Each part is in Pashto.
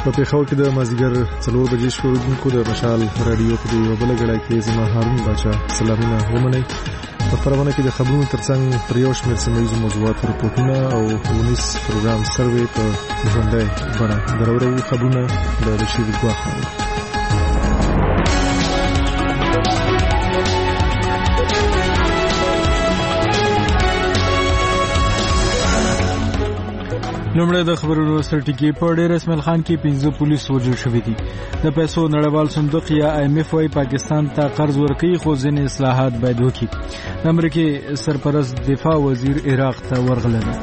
په پیښور کې د مازدیګر 4 بجې شروع د مشال رادیو په یو بل غړای کې زما هارون بچا سلامونه ومنئ. په خبرونه کې د خبرونو ترڅنګ پر یو شمېر سیمه‌ییزو موضوعاتو رپورټونه او ونیس پروګرام سروې په ژوندۍ بڼه درورو خبرونه د رشید ګواخه. لومړی د خبرونو سرټکی په ډیر اسماعیل خان کې 15 پولیس وژل شوي دي. د پیسو نړیوال صندوق یا IMF وايي پاکستان ته قرض ورکوي خو ځینې اصلاحات باید وکړي. د امریکای سرپرست دفاع وزیر عراق ته ورغلی دی.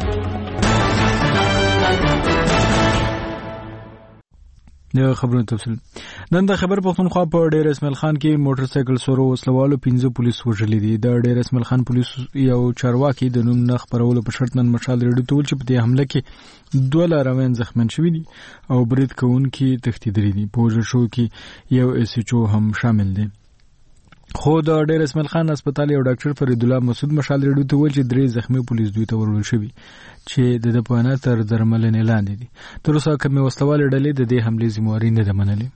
د خبرونو تفصیل نن د خبر پښتونخوا په ډیر اسماعیل خان کې موټر سایکل سورو وسلوالو 15 پولیس وژلي دي. د ډیر اسماعیل خان پولیس یو چارواکي د نوم نه خبرولو په شرط نن مشال ریډیو ته ول چې په دې حمله کې 2 لارویان زخمن شوي دي او برید کوونکي تښتیدلي دي. په وژل شو کې یو SHO هم شامل دی. خو د ډیر اسماعیل خان هسپتال یو ډاکټر فرید الله مسعود مشال ریډیو ته ویل چې 3 زخمی پولیس دوی ته ورول شوي چې د پوهنه تر درملنې لاندې دي. تر اوسه کومې وسلوالې ډلې د دې حملې ذمہواري نه ده منلې.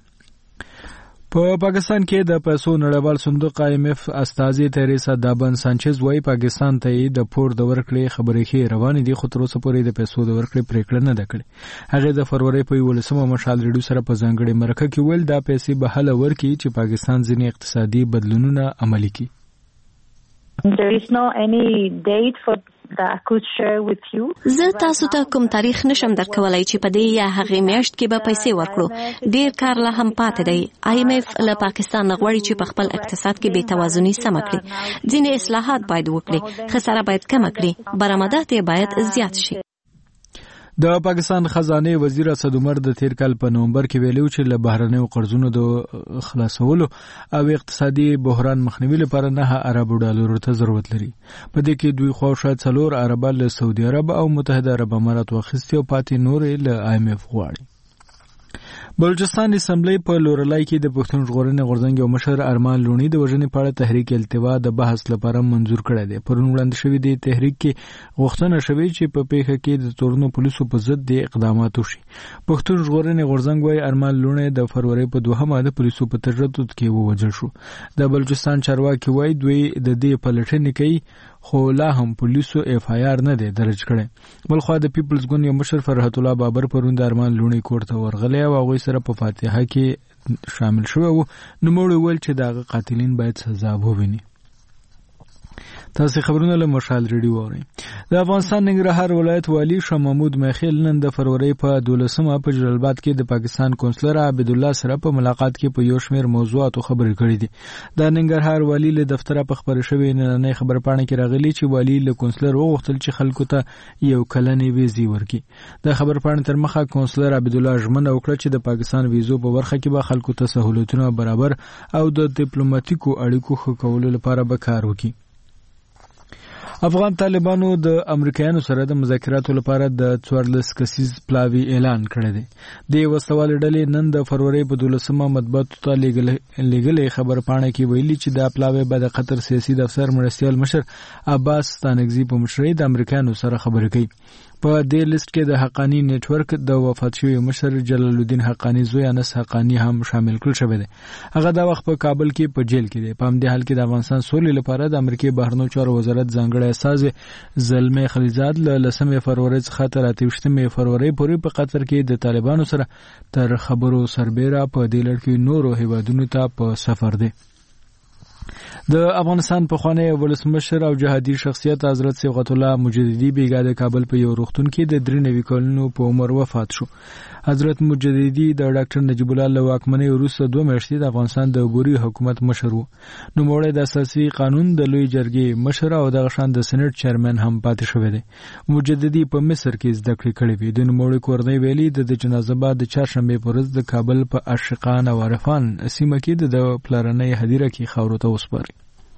په پاکستان کې د پیسو نړیوال صندوق IMF استازي تریسا دابن سانچز وايي پاکستان ته د پور د ورکړې خبرې کې روان دي خو تر اوسه پورې د پیسو د ورکړې پریکړه نه ده کړې. هغه د فروری په 18 مشال ریډیو سره په ځانګړي مرکه کې ویل دا پیسې به حل ورکړي چې پاکستان ځینې اقتصادي بدلونونه عملي کړي. There is no any date for that I could share with you. زه تاسو ته کوم تاریخ نشم درکولای چې په دې یا هغه میاشت کې به پیسې ورکړو. ډیر کار لا هم پاتې دی. IMF له پاکستان غواړي چې په خپل اقتصاد کې بې توازنی سم کړي. ځینې اصلاحات باید وکړي. خساره باید کم کړي. برآمدات باید زیات شي. د پاکستان خزانه وزیر اسد عمر د تیر کال په نومبر کې ویلو چې له بهرنیو قرضونو د خلاصولو او اقتصادي بحران مخنیوي لپاره 9 ارب ډالر ته ضرورت لري. په دې کې دوی خو شاید 4 ارب له سعودي عرب او متحده عرب امارات واخیستي او پاتې نور له IMF غواړي. بلوچستان اسمبلی په لورلای کې د پښتون ژغورنې غورځنګ یو مشر ارمان لونی د وژنې په اړه تحریک التوا د بحث لپاره منظور کړی دی. پرون وړاندې شوی دی تحریک کې غوښتنه شوې چې په پیښه کې د تورنو پولیسو په ضد د اقدامات وشي. پښتون ژغورنې غورځنګ وايي ارمان لونی د فروری په 2 د پولیسو په تشدد کې ووژل شو. د بلوچستان چارواکي وايي دوی د دې پلټنې کوي خو لا هم پولیسو FIR نه دی درج کړی. بلخوا د پیپلز ګوند یو مشر فرحت الله بابر پرون د ارمان لونی کور ته ورغلی او هغوی سره په فاتحه کې شامل شوی و. نوموړي ویل چې دغه قاتلین باید سزا وویني. تاسو خبرونه له مشال ریډیو اورئ. د افغانستان ننګرهار ولایت والی شاه محمود میخیل نن د فروری په 12 په جلال آباد کې د پاکستان کونسلر عبد الله سره په ملاقات کې په یو شمېر موضوعاتو خبرې کړې دي. د ننګرهار والی له دفتره په خبره شوې نن خبر پاڼه کې راغلي چې والی له کونسلر وغوښتل چې خلکو ته یو کلنې ویزې ورکړي. د خبر پاڼې تر مخه کونسلر عبد الله ژمنه وکړه چې د پاکستان ویزو په برخه کې به خلکو ته سہولتونه برابر او د ډیپلوماټیکو اړیکو ښه کولو لپاره به کار وکړي. افغان طالبانو د امریکایانو سره د مذاکراتو لپاره د 14 کسیز پلاوی اعلان کړی دی. د وسوال ډلې نن د فروری په 12 مطبوعاتو ته لګلې خبر پاڼه کې ویلي چې د پلاوی به د قطر سیاسي دفتر مرستیال مشر عباس ستانکزی په مشرۍ د امریکایانو سره خبرې کوي. په دې لیست کې د حقانی نت ورک د وفات شوی مشر جلال الدین حقانی زوی انس حقانی هم شامل کړل شوی دی. هغه د وخت په کابل کې په جیل کې دی. په همدې حال کې د افغانستان سولې لپاره د امریکای بهرنیو چارو وزارت ځانګړی استازی زلمه خلیزاد له 10 فروری څخه تر 28 فروری پورې په قطر کې د طالبانو سره تر خبرو سربېره په دې لړ کې نورو هیوادونو ته په سفر دی. د افغانستان پخوانی ولسمشر او جهادي شخصیت حضرت صبغت الله مجددي بیګا د کابل په یو روغتون کې د 93 کلونو په عمر وفات شو. حضرت مجددي د ډاکټر نجیب الله له واکمنۍ وروسته 2 میاشتې د افغانستان د عبوري حکومت مشر و. نوموړی د اساسي قانون د لوی جرګې مشر او د غشان د سېنات چیرمن هم پاتې شوی دی. مجددي په مصر کې زده کړې کړې وې. د نوموړي کورنۍ ویلي د جنازه بعد د چهارشنبه په ورځ د کابل په عاشقان او عارفان سیمه کې د پلارنۍ هدیره کې خاورو ته وسپاري.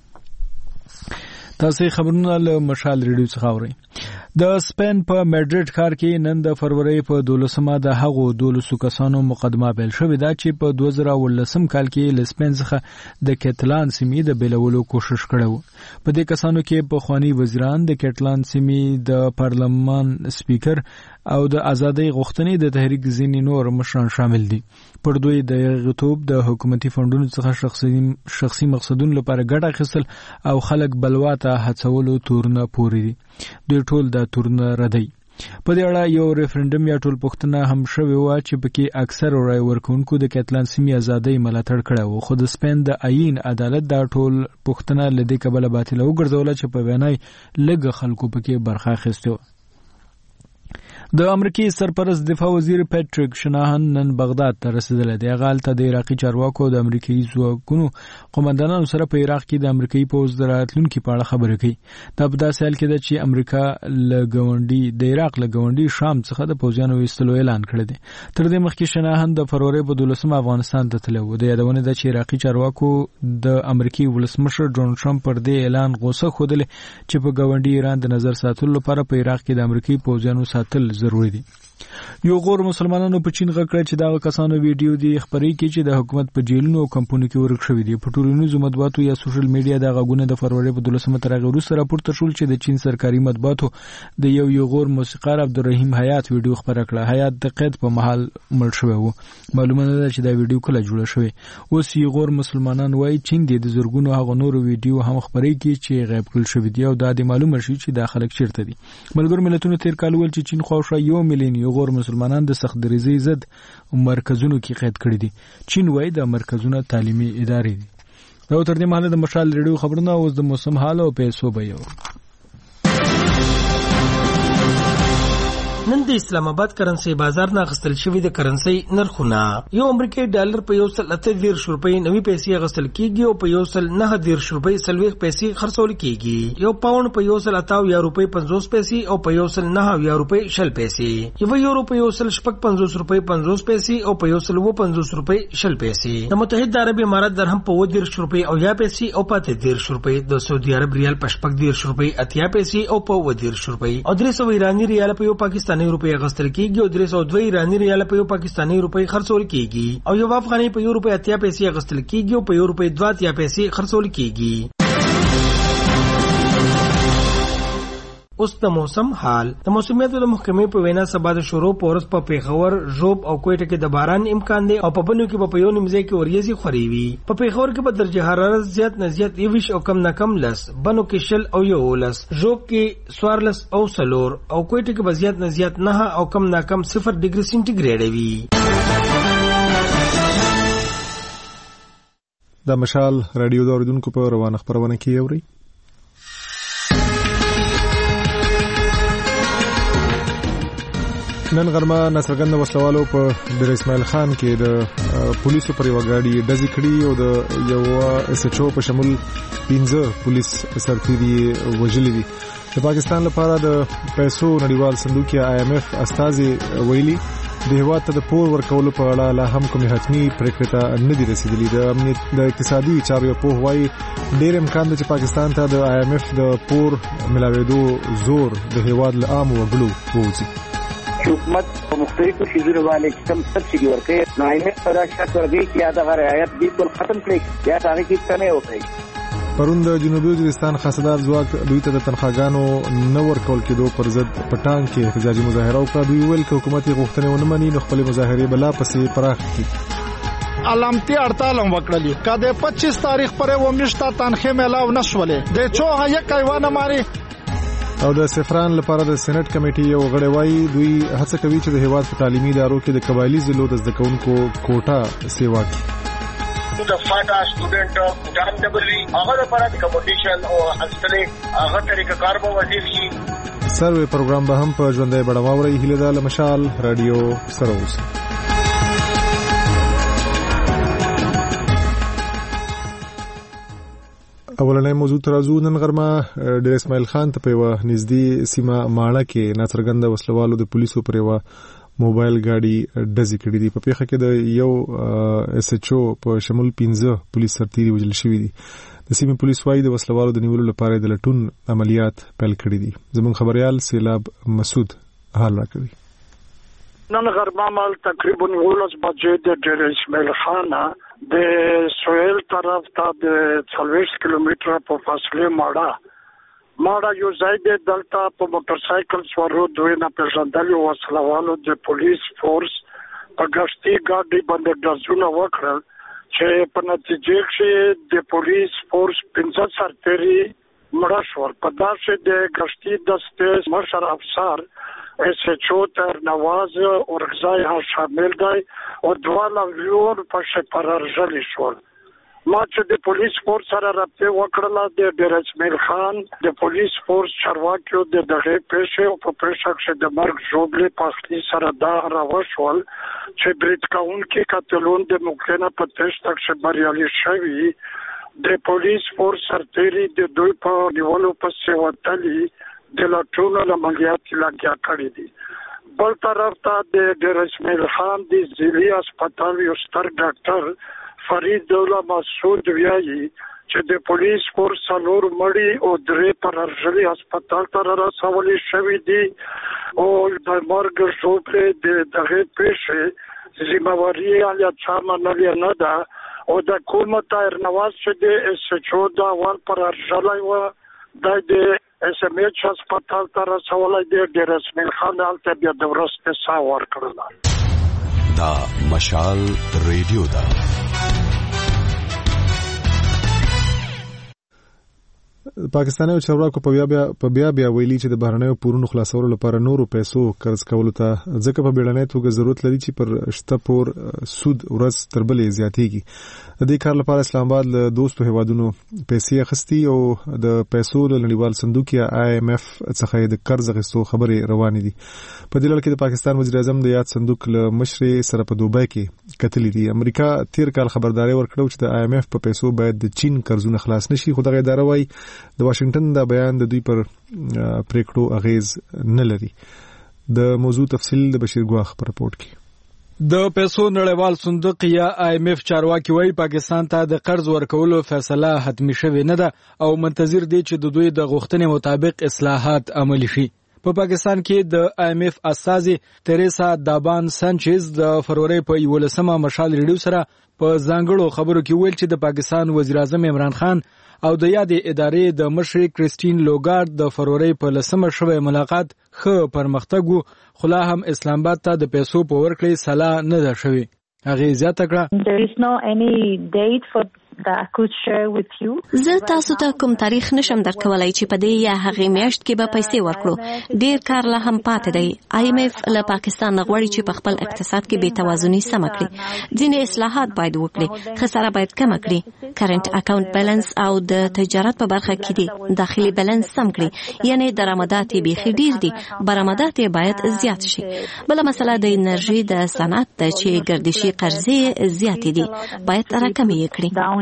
تاسو خبرونه له مشال ریډیو څخه اورئ. د سپین په میډریډ ښار کې نن د فروری په 12 د هغو 12 کسانو مقدمه پیل شوې ده چې په 2019 کال کې له سپین څخه د کټلان سیمې د بیلولو کوشش کړو. په دې کسانو کې پخوانی وزیران د کټلان سیمې د پارلمان سپیکر او د ازادۍ غوښتنې د تحریک ځینې نور مشران شامل دي. پر دوی د غټوب د حکومتي فندونو څخه شخصي مقصدونو لپاره ګټه اخیستل او خلک بلوا ته هڅولو تورونه پوري دي. دوی ټول د تورونه ردی. په دې اړه یو ریفرندم یا ټول پوښتنه هم شوې و چې پکې اکثر رای ورکوونکو د کاتلان سیمې ازادۍ ملاتړ کړی و، خو د سپین د آئین عدالت دا ټول پوښتنه له دې کبله باطله وګرځوله چې په وینای لږ خلکو پکې برخه اخیستې و. د امریکای سرپرست دفاع وزیر پیټریک شناهن نن بغداد ته رسیدلی دی. هغه هلته د عراقي چارواکو د امریکایي ځواکونو قومندانانو سره په عراق کې د امریکایي پوځ د راتلونکي په اړه خبرې کوي. دا په داسې حال کې ده چې امریکا د عراق له ګاونډي شام څخه د پوځیانو ویستلو اعلان کړی دی. تر دې مخکې شناهن د فروری په 12 افغانستان ته تللی و. د یادونه ده چې عراقي چارواکو د امریکایي ولسمشر ډونالډ ټرمپ پر دې اعلان غوسه ښودلې چې په ګاونډي ایران د نظر ساتلو لپاره په عراق کې د امریکایي پوځیانو ساتل ضروري دي. یو غور مسلمانانو په چین غږ کړ چې دا کسانو ویډیو دی خبرې کوي چې د حکومت په جیلونو او کمپونو کې ورک شوی دي. په ټولنیزو مطبوعاتو یا سوشل میډیا دا غږونه د فروری په 12 تر هغه وروسته راپورته شول چې د چین سرکاري مطبوعاتو د یو غور موسیقار عبدالرحیم حیات ویډیو خبره کړه. حیات د قید په محل مړ شوی و. معلومه ده چې دا ویډیو کله جوړه شوې. اوس یو غور مسلمانان وایي چین د زرګونو هغه نورو ویډیو هم خبرې کوي چې غیب کړل شوی دی او دا د معلومه شي چې دا خلک چیرته دي. ملګرو ملتونو تیر کال ول چې چین خواوشا 1 ملیون یو غور مسلمانان د سخت دریزي ضد مرکزونو کې قید کړی دي. چین وایي د مرکزونو تعلیمي ادارې دي. دا تر دې مهاله د مشال ریډیو خبرونه اوس د موسم حال او پیسو به یو. نن د اسلام آباد کرنسي بازار نه غستل شوی د کرنسي نرخونه یو امریکایي ډالر په 1.38 روپۍ 90 پیسې غستل کیږي او په 1.9 روپۍ 30 پیسې خرڅول کیږي. یو پاوند په 1.8 روپۍ 50 پیسې او په 1.9 روپۍ 60 پیسې. یو یورو په 1.55 روپۍ 50 پیسې او په 1.50 روپۍ 60 پیسې. د متحده عرب امارات درهم په 10 روپۍ او 10 پیسې او په 10 روپۍ. د سعودي عرب ریال په 10 روپۍ 80 پیسې او په 10 روپۍ. او 300 ایرانی ریال په یو پاکستاني روپۍ غستل کیږي او 302 ایرانی ریال په یو پاکستاني روپۍ خرڅول کیږي او یو افغاني په یو روپۍ 80 پیسې غستل کیږي او په یو روپۍ 2 پیسې خرڅول کیږي. اوس د موسم حال. د موسمیاتو د محکمې په وینا سبا د شروع پورس په پیښور، ژوب او کوټه کې د باران امکان دی او په بنو کې په یو نیمځای کې وریځي خوري وي. په پیښور کې په درجه حرارت زیات نه زیات 20 او کم نه کم 10، بنو کې 0 او 11، ژوب کې 14 او 4 او کوټه کې به زیات نه زیات 9 او کم نه کم 0 ډیګري سنټیګریډ وي. د مشال رادیو د اوریدونکو په روانه خبرونه کې اوري. نن غرمه نصرګند وسلوالو په ډیر اسماعیل خان کې د پولیسو پر یو غاډي ډزې کړې او د یو اس ایچ او په شمول 15 پولیس سرتیري وژلي دي. د پاکستان لپاره د پیسو نړیوال صندوق یا IMF استازي ویلي د هیواد ته د پور ورکولو په اړه لا هم کومې حتمي پریکړې ته نه دي رسیدلي. د امنیت د اقتصادي چارو په هوای ډېر امکان دی چې پاکستان ته د IMF د پور ملاوېدو زور د هیواد له عام وګړو ووځي. حکومت په مختلفو شیزونو باندې کم سبسیډي ورکوي، نو IMF پر شرط ورکوي چې یا د رعایت بالکل ختم کړي یا هغه کې کمی وکړي. پرون د جنوبي وزیرستان خاصدار ځواک دوی ته د تنخواګانو نه ورکول کېدو پر ضد پټان کې احتجاجي مظاهره وکړه. دوی ویل چې حکومت یې غوښتنې ونه مني نو خپل مظاهرې بلا پسې پراخ کړي. علامتي هړتال هم وکړلی کده 25 تاریخ پر و مشتا تنخې ملاو نشولې د چوغه یک ایوانه ماري. او د سفران لپاره د سېنات کمیټې یو غړی وایي دوی هڅه کوي چې د هیواد په تعلیمي ادارو کې د قبایلی ضلعو د زده کوونکو کوټه سیوا کړي. د فاټا سټوډنټ کوټان دبلوي هغه لپاره د کمپټیشن او اصلي هغه طریقه کار به وزیر شي. سروې پروګرام به هم په ژوندۍ بڼه واورئ. هیله ده له مشال رادیو سره اوسئ. اولنې موضوع ترازو نن غرمه ډیر اسماعیل خان ته په نږدې سیمه ماړه کې ناڅرګنده وسلوالو د پولیسو پر یو موبایل ګاډي ډزې کړې دي. په پیښه کې د یو اس ایچ او په شمول 15 پولیس سرتیري وژل شوي دي. د سیمې پولیس وايي د وسلوالو د نیولو لپاره د لټون عملیات پیل کړي دي. زموږ خبريال سیلاب مسعود حال راکوي. نن غرمه مال تقریبا 19 بجې د ډیر اسماعیل خان د سویل طرف ته د 40 کیلومتره په فاصله ماړه ماړه یو ځای د دلته په موټر سایکل سوارو دوی نه پېژندلي وسلوالو د پولیس فورس په غشتي ګاډي باندې ډزونه وکړل چې په نتیجه کې د پولیس فورس 15 سرتېري مړه شول. په داسې د غشتي دستې مشر افسر SHO تر نواز اورګزای هم شامل دی او دوه لویون په شپارژلي شول. ما چې د پولیس فورس سره رابطه وکړله د ډیر اسماعیل خان د پولیس فورس چارواکیو د دغه پیښې او په پیښه کې د مرګ ژوبلې پخلی سره دا راوښول چې بریټ کاون کې کاتلون د ممکنه په تشت کې بریالي شوی د پولیس فورس سرتېري د دوی په نیولو پسې وتلي د لاټونو عملیات لګیا کړی دي. بل طرف ته د ډیر اسماعیل خان د ضلعي هسپتال یو ستر ډاکټر فرید دوله مسعود ویایي چې د پولیس فورس څلور مړي او درې پرژلي هسپتال ته رسولي شوي دي او د مرګ ژوبلې د دغه پیښې ذمہواري یا چا منلې نه ده او د حکومت تر نواز چې د SHO دا اول پرژلي و د SMH هسپتال ته رسولي دي د رسمي خان هلته بیا د ورسته سا ورکړل. دا مشال ریډیو دا پاکستاني چارواکو په بیا ویلي چې د بهرنیو پورونو خلاصولو لپاره نورو پیسو قرض کولو ته ځکه په بیړنۍ توګه ضرورت لري چې پر شته پور سود ورځ تر بلې زیاتېږي. د دې کار لپاره اسلام آباد له دوستو هیوادونو پیسې اخیستي او د پیسو له نړیوال صندوق یا IMF څخه د قرض اخیستو خبرې روانې دي. په دې لړ کې د پاکستان وزیر اعظم د یاد صندوق له مشرې سره په دوبۍ کې کتلې دي. امریکا تیر کال خبرداري ورکړه چې د IMF په پیسو باید د چین قرضونه خلاص نشي، خو دغه اداره وايي د واشنگټن دا بیان د دوی پر پریکړو اغیز نه لري. د موضوع تفصیل د بشیر ګواخ په رپورت کې. د پیسو نړیوال صندوق یا IMF چارواکي وايي پاکستان ته د قرض ورکولو فیصله حتمی شوې نه ده او منتظر دي چې د دوی د غوښتنې مطابق اصلاحات عملي شي. په پاکستان کې د IMF استازي تریسا دابان سانچز د فروری په 11مه مشال ریډیو سره په ځانګړو خبرو کې ویل چې د پاکستان وزیر اعظم عمران خان او د یادې ادارې د مشر کریسټین لوګارد د فروری په 10مه شوی ملاقات ښه پرمختګ و، خو لا هم اسلام آباد ته د پیسو په ورکړې سلا نه ده شوې. هغه زیاته کړه There is no any date for that I could share with you. زه تاسو ته کوم تاریخ نشم درکولای چې په دې یا هغه میاشت کې به پیسې ورکړو. ډیر کار لا هم پاتې دی. IMF له پاکستان غواړي چې په خپل اقتصاد کې بې توازنی سم کړي. ځینې اصلاحات باید وکړي، خساره باید کم کړي، کرنٹ اکاونټ بیلانس او د تجارت په برخه کې دي داخلي بیلانس سم کړي، یعنی درآمدات بیخي ډیر دي، برآمدات باید زیات شي. بل مسله د انرژي د صنعت د چې ګردشي قرضې زیات دي، باید راکمې کړي.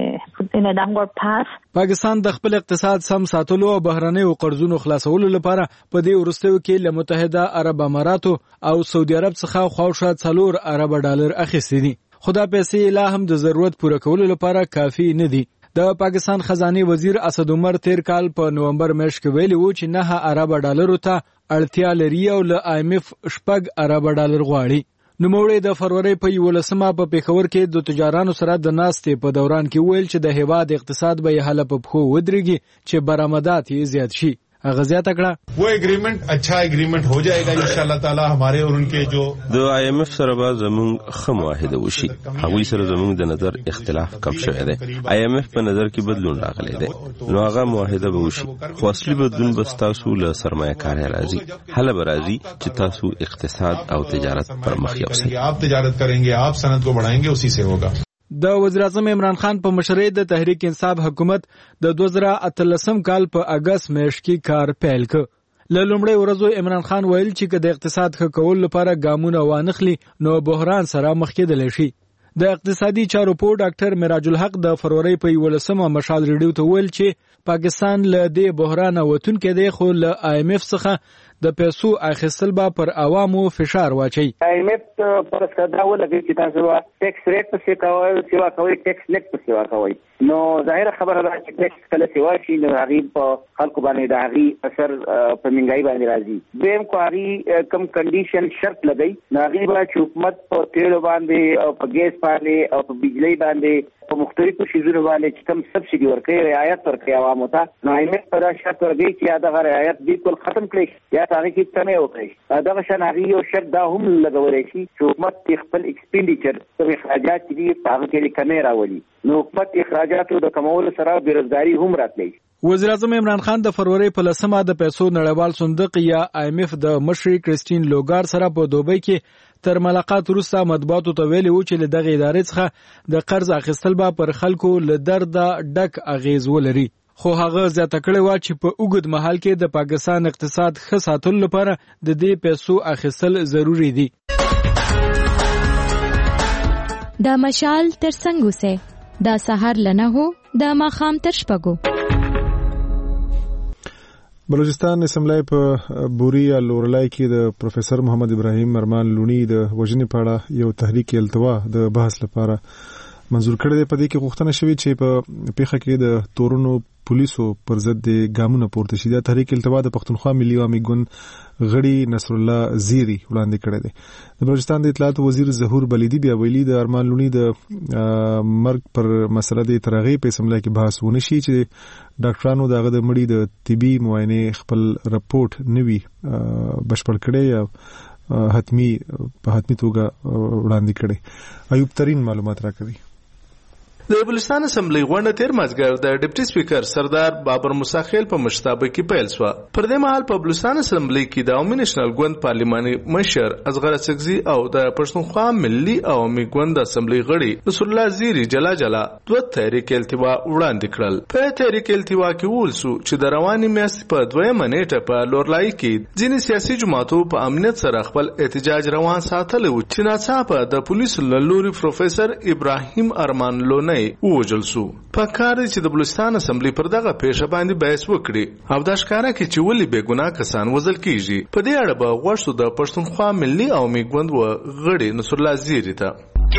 پاکستان د خپل اقتصاد سم ساتلو او بهرنیو قرضونو خلاصولو لپاره په دې وروستیو کې له متحده عرب اماراتو او سعودي عرب څخه خواوشا 4 ارب ډالر اخیستي دي، خو دا پیسې لا هم د ضرورت پوره کولو لپاره کافي نه دي. د پاکستان خزانه وزیر اسد عمر تیر کال په نومبر میاشت کې ویلي و چې 9 ارب ډالرو ته اړتیا لري او له IMF 6 ارب ډالر غواړي. نوموړی د فروری په 11مه په پیښور کې د تجارانو سره د ناستې په دوران کې ویل چې د هیواد اقتصاد به یې حاله په پخو ودرېږي چې برآمدات یې زیات شي. غزیات کړه وہ ایگریمنٹ اچھا ایگریمنٹ ہو جائے گا انشاءاللہ تعالی ہمارے اور ان کے جو د IMF سره به زموږ خم واحد وشي. هغوی سره زموږ د نظر اختلاف کم شوی دی. IMF په نظر کې بدلون راغلی دی، نو هغه معاهده به وشي، خو اصلي بدلون به تاسو له سرمایه کاري راځي. حل به راځي چې تاسو اقتصاد او تجارت پر مخ یوسئ. آپ تجارت کریں گے، آپ صنعت کو بڑھائیں گے، اسی سے ہوگا. د وزیر اعظم عمران خان په مشرۍ د تحریک انصاف حکومت د 2013 کال په اگست میاشت کې کار پیل کړ. له لومړۍ ورځو عمران خان ویل چې د اقتصاد ښه کولو لپاره ګامونه وانخلي نو بحران سره مخ کېدلی شي. د اقتصادي چارو په ډاکټر مراج الحق د فروری په 11مه مشال ریډیو ته ویل چې پاکستان له دې بحران وتونکې دی، خو له IMF څخه د پیسو اخیستل به پر عوامو فشار واچي. IMF پر صدا ولګي چې تاسو ټیکس ریټ په څیر سیوا کوي ټیکس نیټ په سیوا کوي. نو ظاهر خبره ده چې ټیکس کله سیوا شي نو هغه په خلکو باندې د هغه اثر په منګای باندې راځي. دیم کو هغه کم کنډیشن شرط لګي نو هغه به حکومت په تیل باندې او په ګیس باندې او په بجلی باندې په مختلفو شیزونو باندې چې کوم سبسيډي ورکړي رعایت ورکړي عوامو ته. نو IMF پر شرط ورګي چې دا رعایت بالکل ختم کړي یا هغه کې کمې وکړي. دا شان هغه یو شرط دا هم لګولای شي چې حکومت خپل ایکسپینډیچر او اخراجات دي هغه کې کمې راولي. نو حکومت اخراجاتو د کمولو سره بیروزګاری هم راتلی. وزیر اعظم عمران خان د فروری په 10مه د پیسو نړیوال صندوق یا IMF د مشر کریسټین لوګار سره په دوبۍ کې تر ملاقات وروسته مطبوعاتو ته ویلي و چې دغه ادارې څخه د قرض اخیستل به پر خلکو له درد ډک اغیز ولري. خو هغه زیاته کړې و چې په اوږد مهال کې د پاکستان اقتصاد ښه ساتلو لپاره د دې پیسو اخیستل ضروری دي. دا مشال تر څنګه سه دا سحر لنه هو دا ماخام تر شپږو. بلوچستان اسمبلی په بوري یا لورلای کې د پروفیسور محمد ابراهیم ارمان لونی د وژنې په اړه یو تحریک التوا د بحث لپاره منظور کړی دی. په دې کې غوښتنه شوې چې په پیښه کې د تورونو پولیسو پر ضد د ګامونو پورته شي. دا تحریک التوا د پښتونخوا ملي عوامي ګوند غړي نصر الله زیری وړاندې کړی دی. د بلوچستان د اطلاعات وزیر ظهور بلیدی بیا ویلي د ارمان لونی د مرګ پر مسله د ترغی په اسمبلی کې بحث ونه شي چې ډاکټرانو دغه د مړي د طبي معاینه خپل رپورټ نوي بشپړ کړي یا حتمی توګه وړاندې کړي. ایوب ترين معلومات راکوي. د بلوچستان اسمبلی غونډه تیر مازګر د ډیپټي سپیکر سردار بابر موسی خیل په مشرتابه کې پیل شو. پر دې مهال په بلوچستان اسمبلی کې د عوامي نېشنل ګوند پارلماني مشر اصغر اڅکزي او د پښتونخوا ملي عوامي ګوند اسمبلی غړي نصر الله زیری جلا دوه تحریک التوا وړاندې کړل. په تحریک التوا کې ولسو چې د رواني میاشتې په 2 نیټه په لورلای کې ځینې سیاسي جماعتو په امنیت سره خپل احتجاج روان ساتلی و چې ناڅاپه د پولیسو له لوري پروفیسور ابراهیم ارمان لونی ووجل سو. په کار چې د بلوچستان اسمبلی پر دغه پیښه باندې بحث وکړي او دا ښکاره کړي چې ولې بې ګناه کسان وژل کیږي. په دې اړه به غوښتو د پښتونخوا ملي عوامي ګوند غړي نصر الله زیری ته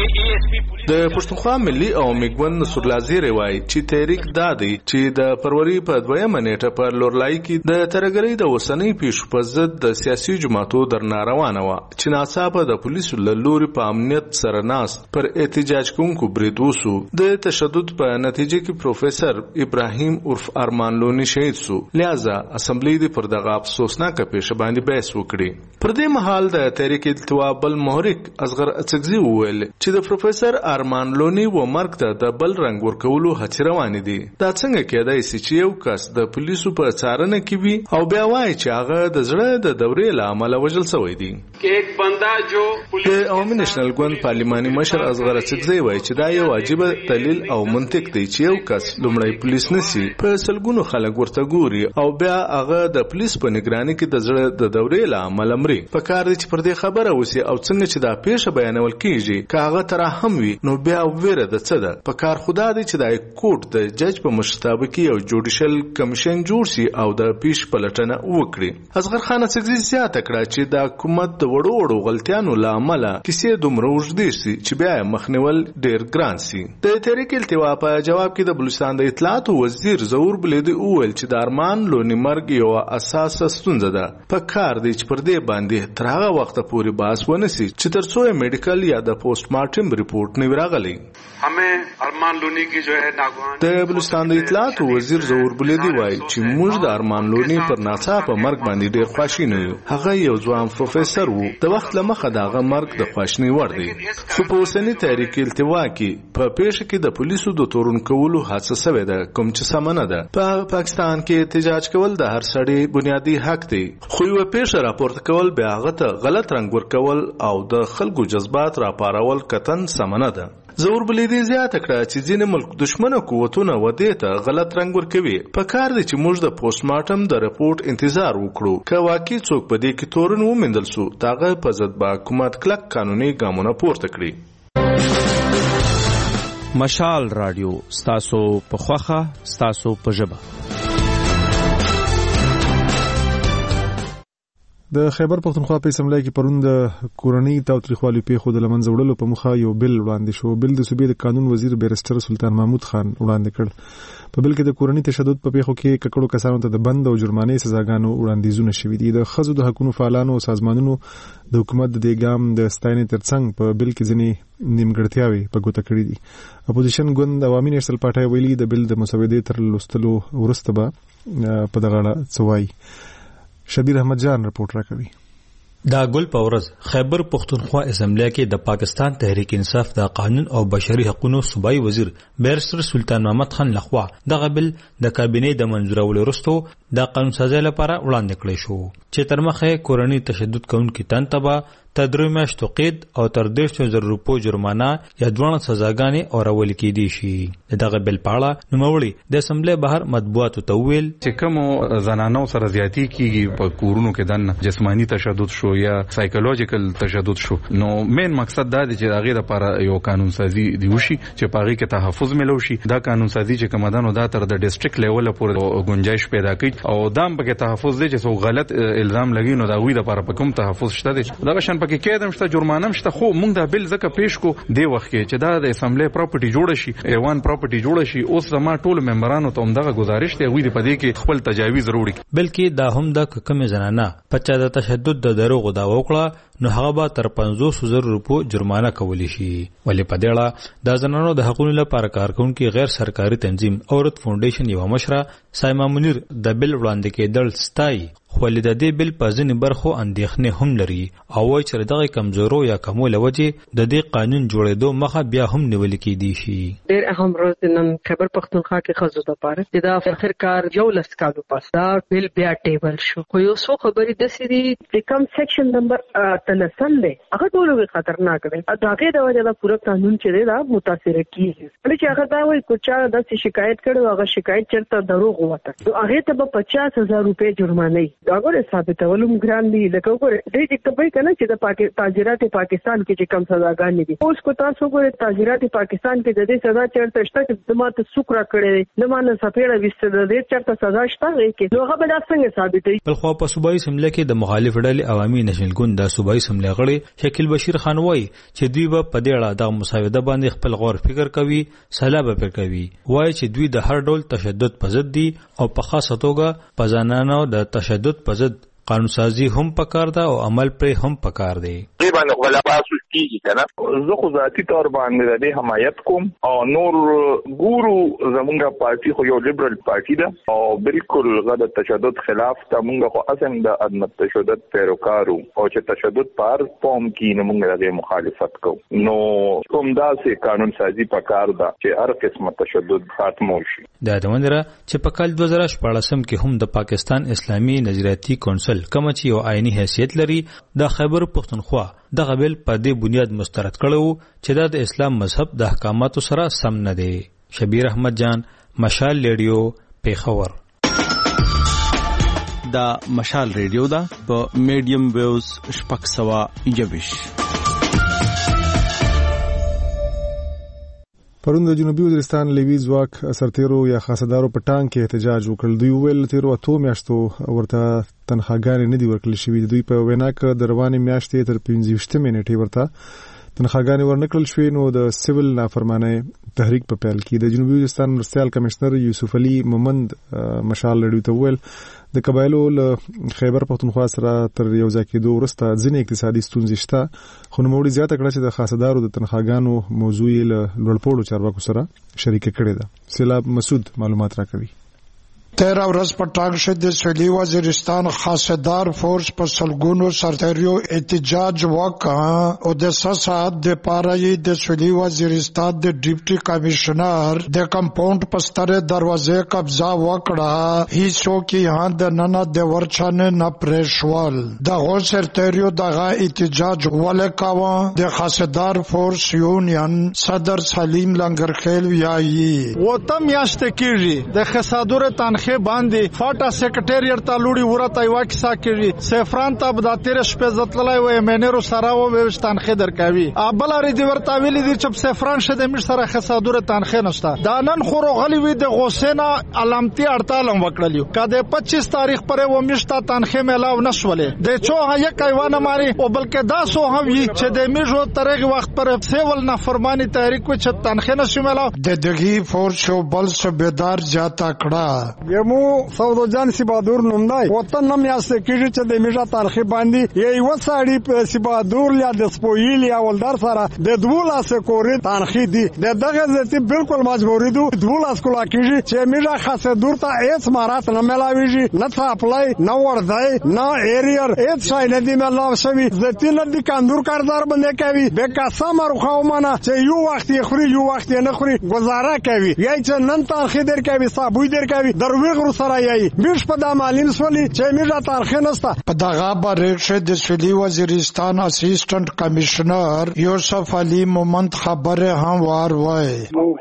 د پښتونخوا ملي عوامي ګوند نصر الله زیری وایي چې تحریک دا دی چې د فروری په 2 نیټه په لورلای کې د ترګری د وسنۍ پیښو په ضد د سیاسي جماعتو درنه روانه و چې ناڅاپه د پولیسو له لوري په امنیت سره ناس پر احتجاج کوونکو برید وسو. د تشدد په نتیجه کې پروفیسور ابراهیم عرف ارمان لونی شهید سو. لہذا اسمبلی د پر دغه افسوسناک پیښه باندې بحث وکړي. پر دې مهال د تحریک التوا بل محرک اصغر اڅکزي وویل چې د پروفیسور ارمان لونی و مرګ ته د بل رنگ ورکولو هڅې روانې دي. دا څنګه کېدای شي چې یو کس د پولیسو په څارنه کې وي او بیا وایي چې هغه د زړه د دورې له امله وژل شوی دی. د عوامي نېشنل ګوند پارلماني مشر اصغر اڅکزي وایي چې دا یو عجیب دلیل او منطق دی چې یو کس لومړی پولیس نسی په سلګونو خلک ورته ګوري او بیا هغه د پولیس په نگرانۍ کې د زړه د دورې له امله مري. په کار دی چې پر دې خبره وسی او څنګه چې دا پیښه بیانول کیږي که هغه ترحم وي نو بیا ویره د څه ده. په کار خدا دی چې د کوټ د جج په مشرتابه کې یو جوډیشل کمیشن جوړ شي او د پیښ پلټنه وکړي. اصغر خان اڅکزي زیاته کړه چې د حکومت د وړو غلطیانو له امله کیسې دومره اوږدې شي چې بیا یې مخنیول ډیر ګران شي. د تحریک التوا په جواب کې د بلوچستان د اطلاعات وزیر ظهور بلیدی وویل چې د ارمان لونی مرګ یو اساسه ستونزه ده. په کار دی چې پر دې باندې تر هغه وخته پورې بحث ونه شي چې تر څو میډیکل یا د پوسټ مارټم ریپورت نه راغلی. د بلوچستان د اطلاعات وزیر ظهور بلیدی وایي چې موږ د ارمان لونی پر ناڅاپه مرګ باندې ډیر خواشینی یو. هغه یو ځوان پروفیسور وو. د وخت له مخه دغه مرګ د خواشینۍ وړ دی. خو په اوسني تحریک التوا کې په پیښه کې د پولیسو د تورن کولو هڅه شوې ده کوم چې سم نه ده. په پاکستان کې احتجاج کول د هر سړي بنیادی حق دی. خو یو پیښه راپورته کول بیا هغه ته غلط رنګ ورکول او د خلکو جذبات راپارول کتن سم نه ده. ظهور بلیدی زیاته کړه چې ځینې ملک دشمنه قوتونه ودې ته غلط رنګ ورکوي. په کار دی چې موږ د پوسټ مارټم د رپورټ انتظار وکړو. که واقعي څوک په دې کې تورن وموندل سو دغه په ضد به حکومت کلک قانوني ګامونه پورته کړي. مشال رادیو ستاسو په خوخه ستاسو په ژبه. د خیبر پختونخوا په اسمبلی کې پرون د کورنۍ تاوتریخوالي پیښو د لمنځه وړلو په موخه یو بل وړاندې شو. بل د صوبې د قانون وزیر بیرسټر سلطان محمود خان وړاندې کړ. په بل کې د کورنۍ تشدد په پیښو کې ککړو کسانو ته د بند او جرمانې سزاګانو وړاندیزونه شوي دي. د ښځو د حقوقو فعالانو او سازمانونو د حکومت د دې ګام د ستاینې ترڅنګ په بل کې ځینې نیمګړتیاوې په ګوته کړې دي. اپوزیشن ګوند عوامي نیشنل پارټي ویلي د بل د مسودې تر لوستلو وروسته به په دغه اړه څه وایي. شبیر احمد جان رپورټ راکوي. دا ګل پورز خیبر پختونخوا اسمبلی کې د پاکستان تحریک انصاف د قانون او بشري حقوقو صوبایي وزیر بیرسټر سلطان محمد خان لخوا دغه بل د کابینې د منځورولو وروسته د قانون سازي لپاره وړاندې کړی شو چې تر مخه کورنۍ تشدد کوونکي تنتبه تدریو میاشتو قید او تر 150,000 روپو جرمانه یا دوه سزاګانې اورول کېدي شي. دغه بل پاړه نوموړي د اسمبلی بهر مطبوعاتو ته ویل چې کوم زنانو سره زیاتی کیږي په کورونو کې دنه جسمانی تشدد شو یا سایکولوژیکل تشدد شو، نو مین مقصد دا دی چې هغه لپاره یو قانون سازي دی وشي چې په هغه کې تحفظ ملو شي. دا قانون سازي چې کومدانو دا تر د ډیسټریکټ لیول پورې گنجائش پیدا کړي او دام پکې تحفظ دی چې څو غلط الزام لګي نو دا وی د لپاره په کوم تحفظ شته دی. دا شان پکې کېدم شته جرمانه شته. خو موږ دا بل ځکه پیش کو دی وخت کې چې دا د اسمبلی پراپرټي جوړ شي، ایوان پراپرټي جوړ شي. اوس زما ټول ممبرانو ته همدغه گزارش دی وی په دې کې خپل تجاویز وروړي. بلکې دا هم د کم زنانه پچا د تشدد د دروغ دا وکړه نو هغه به تر 50,000 روپو جرمانه کولی شي. ولې په دې اړه د زنانو د حقوقو لپاره کارکونکو غیر سرکاري تنظیم اورت فاونډیشن یو مشره سایما منیر د بل وړاندې کېدل ستای خو د دې بل په ځینې برخو اندېښنې هم لري او وايي چې دغه کمزورو یا کمول وجې د دې قانون جوړېدو مخه بیا هم نیول کېدی شي. ډېر اهم روز د نن خیبر پختونخوا کې خزو د پاره چې دا فخر کار یو لسکالو پاس دا بل بیا ټیبل شو. خو یو څو خبرې د سری د کم سیکشن نمبر تلسل دی هغه ټول خطرناک دی. دا هغه د وجه دا پوره قانون چې دا متاثر کیږي. چې هغه دا وایي کوچا د شکایت کړو هغه شکایت چرته دروغ وته نو هغه ته به 50,000 روپے جرمانه هغه ثابتولم ګران دي. لکه وګوره دې چې کوي کنه چې د تاجرات پاکستان کې چې کم سزاګانې دي اوس کو تاسو وګوره تاجرات پاکستان کې د دې سزا چرته شته چې دماته سوکرا کړي دمانه سفیړه وسته د دې چرته سزا شته کې نو هغه به څنګه ثابتوي. بل خو په صوبایي اسمبلی کې د مخالف ډلې عوامي نشنل ګوند د صوبایي اسمبلی غړي شکیل بشیر خان وایي چې دوی به په دې اړه د مساوده باندې خپل غور فکر کوي سلا به فکر کوي. وایي چې دوی د هر ډول تشدد په ضد دي او په خاصه توګه په زنانو د تشدد په ضد قانون سازي هم پکار ده او عمل پر هم پکار دی. غیبانه غلبات کیږي کنه زه خو ذاتی تور باندې د حمایت کوم او نور ګورو زمونږه پارټي خو یو لیبرل پارټي ده او بالکل غد تشدد خلاف ته مونږ خو اصلا د عدم تشدد پیروکارو او چې تشدد پر قوم کې نه مونږ د مخالفت کوو. نو کوم داسې قانون سازي پکار ده چې هر قسمه تشدد ختمو شي. دا د وندره چې په کال 2014 کې هم د پاکستان اسلامي نظریاتي کونسل کوم چې یو آئینی حیثیت لري د خیبر پختونخوا دغه بل په دې بنیاد مسترد کړو چې د اسلام مذهب د احکاماتو سره سم نه دی. شبیر احمد جان مشال ریډیو پیښور. دا مشال ریډیو دا په میډیم ویوز شپږ سوه 21. پرون د جنوبي وزیرستان لیوي ځواک سرتیرو یا خاصدارو په ټانک کې احتجاج وکړ. دوی ویل تیرو 8 میاشتو ورته تنخواګانې نه دي ورکړل شوې. دوی په وینا کې د روانې میاشتې تر 15 نیټې ورته تنخواګانې ورنکړل شوې. نو د سیول نافرمانی تحریک په پیل کې د جنوبي وزیرستان مرستیال کمشنر یوسف علي مومند مشال لړیو ته ویل د قبایلو له خیبر پختونخوا سره تر یو ځای کېدو وروسته ځینې اقتصادي ستونزې شته. خو نوموړي زیاته کړه چې د خاصدارو د تنخواګانو موضوع یې له لوړپوړو چارواکو سره شریکه کړې ده. سیلاب مسعود معلومات راکوي. 13 ورځ په ټانک شو د سویلي وزیرستان خاصدار فورس په سلګونو سرتیرو احتجاج وکړ او د سات د پاره د سویلي وزیرستان د ډیپټي کمشنر د کمپاوند په ستره دروازې قبضه وکړه. هیڅوک یې د نن د ورچانه نه پرېښول. د سرتیرو دغه احتجاج وکاوه. د خاصدار فورس یونین صدر سلیم لنگرخیل ویایي وته میاشت کېږي د خاصدار تنخ تنخې باندې فاټا سیکریټریټ ته لوري ورته یو کیسه کړي سفران ته به د 13 شپې ځتلای وې مینرو سره و به تنخې درکوي ابل لري دی ورته ویلي دي چې سفران شه د مش سره خصادوره تنخې نشته دا نن خو غلي وي د غوسینا علامتي هړتال وکړلیو کده 25 تاریخ پر و مشتا تنخې ملاو نشولې د چوه یک ایوانه ماري او بلکې دا سو هم چې د میجو ترغه وخت پر سیول نافرمانی تحریک و چې تنخې نشو ملاو د دغي فورس شو بل سبدار جاتا کړه یمو سعود جان سی بہادر نومدای وطن نم یاسته کیږي چې د میجا تنخې باندې یی وساړي په سی بہادر یا د سپویل یا ولدار سره د دولاسه کورې تنخې دي د دغه ځتی بالکل مجبوری دو دولاسه کولا کیږي چې میجا خاصه دور ته هیڅ مارات نه ملاويږي نه اپلای نه ورځي نه ایریر هیڅ شای نه دی ملاو شوی ځتی نه دی کاندور کاردار باندې کوي به قسم ورخو مانه چې یو وخت یې خوري یو وخت یې نه خوري گزاره کوي یای چې نن تاریخ در کوي صابوی در کوي درویغ سره یای بیش په د مالین سولي چې میجا تاریخ نستا په دغه باندې د سولي وزیرستان اسسټنټ کمشنر یوسف علي مومند خبره هم وار وای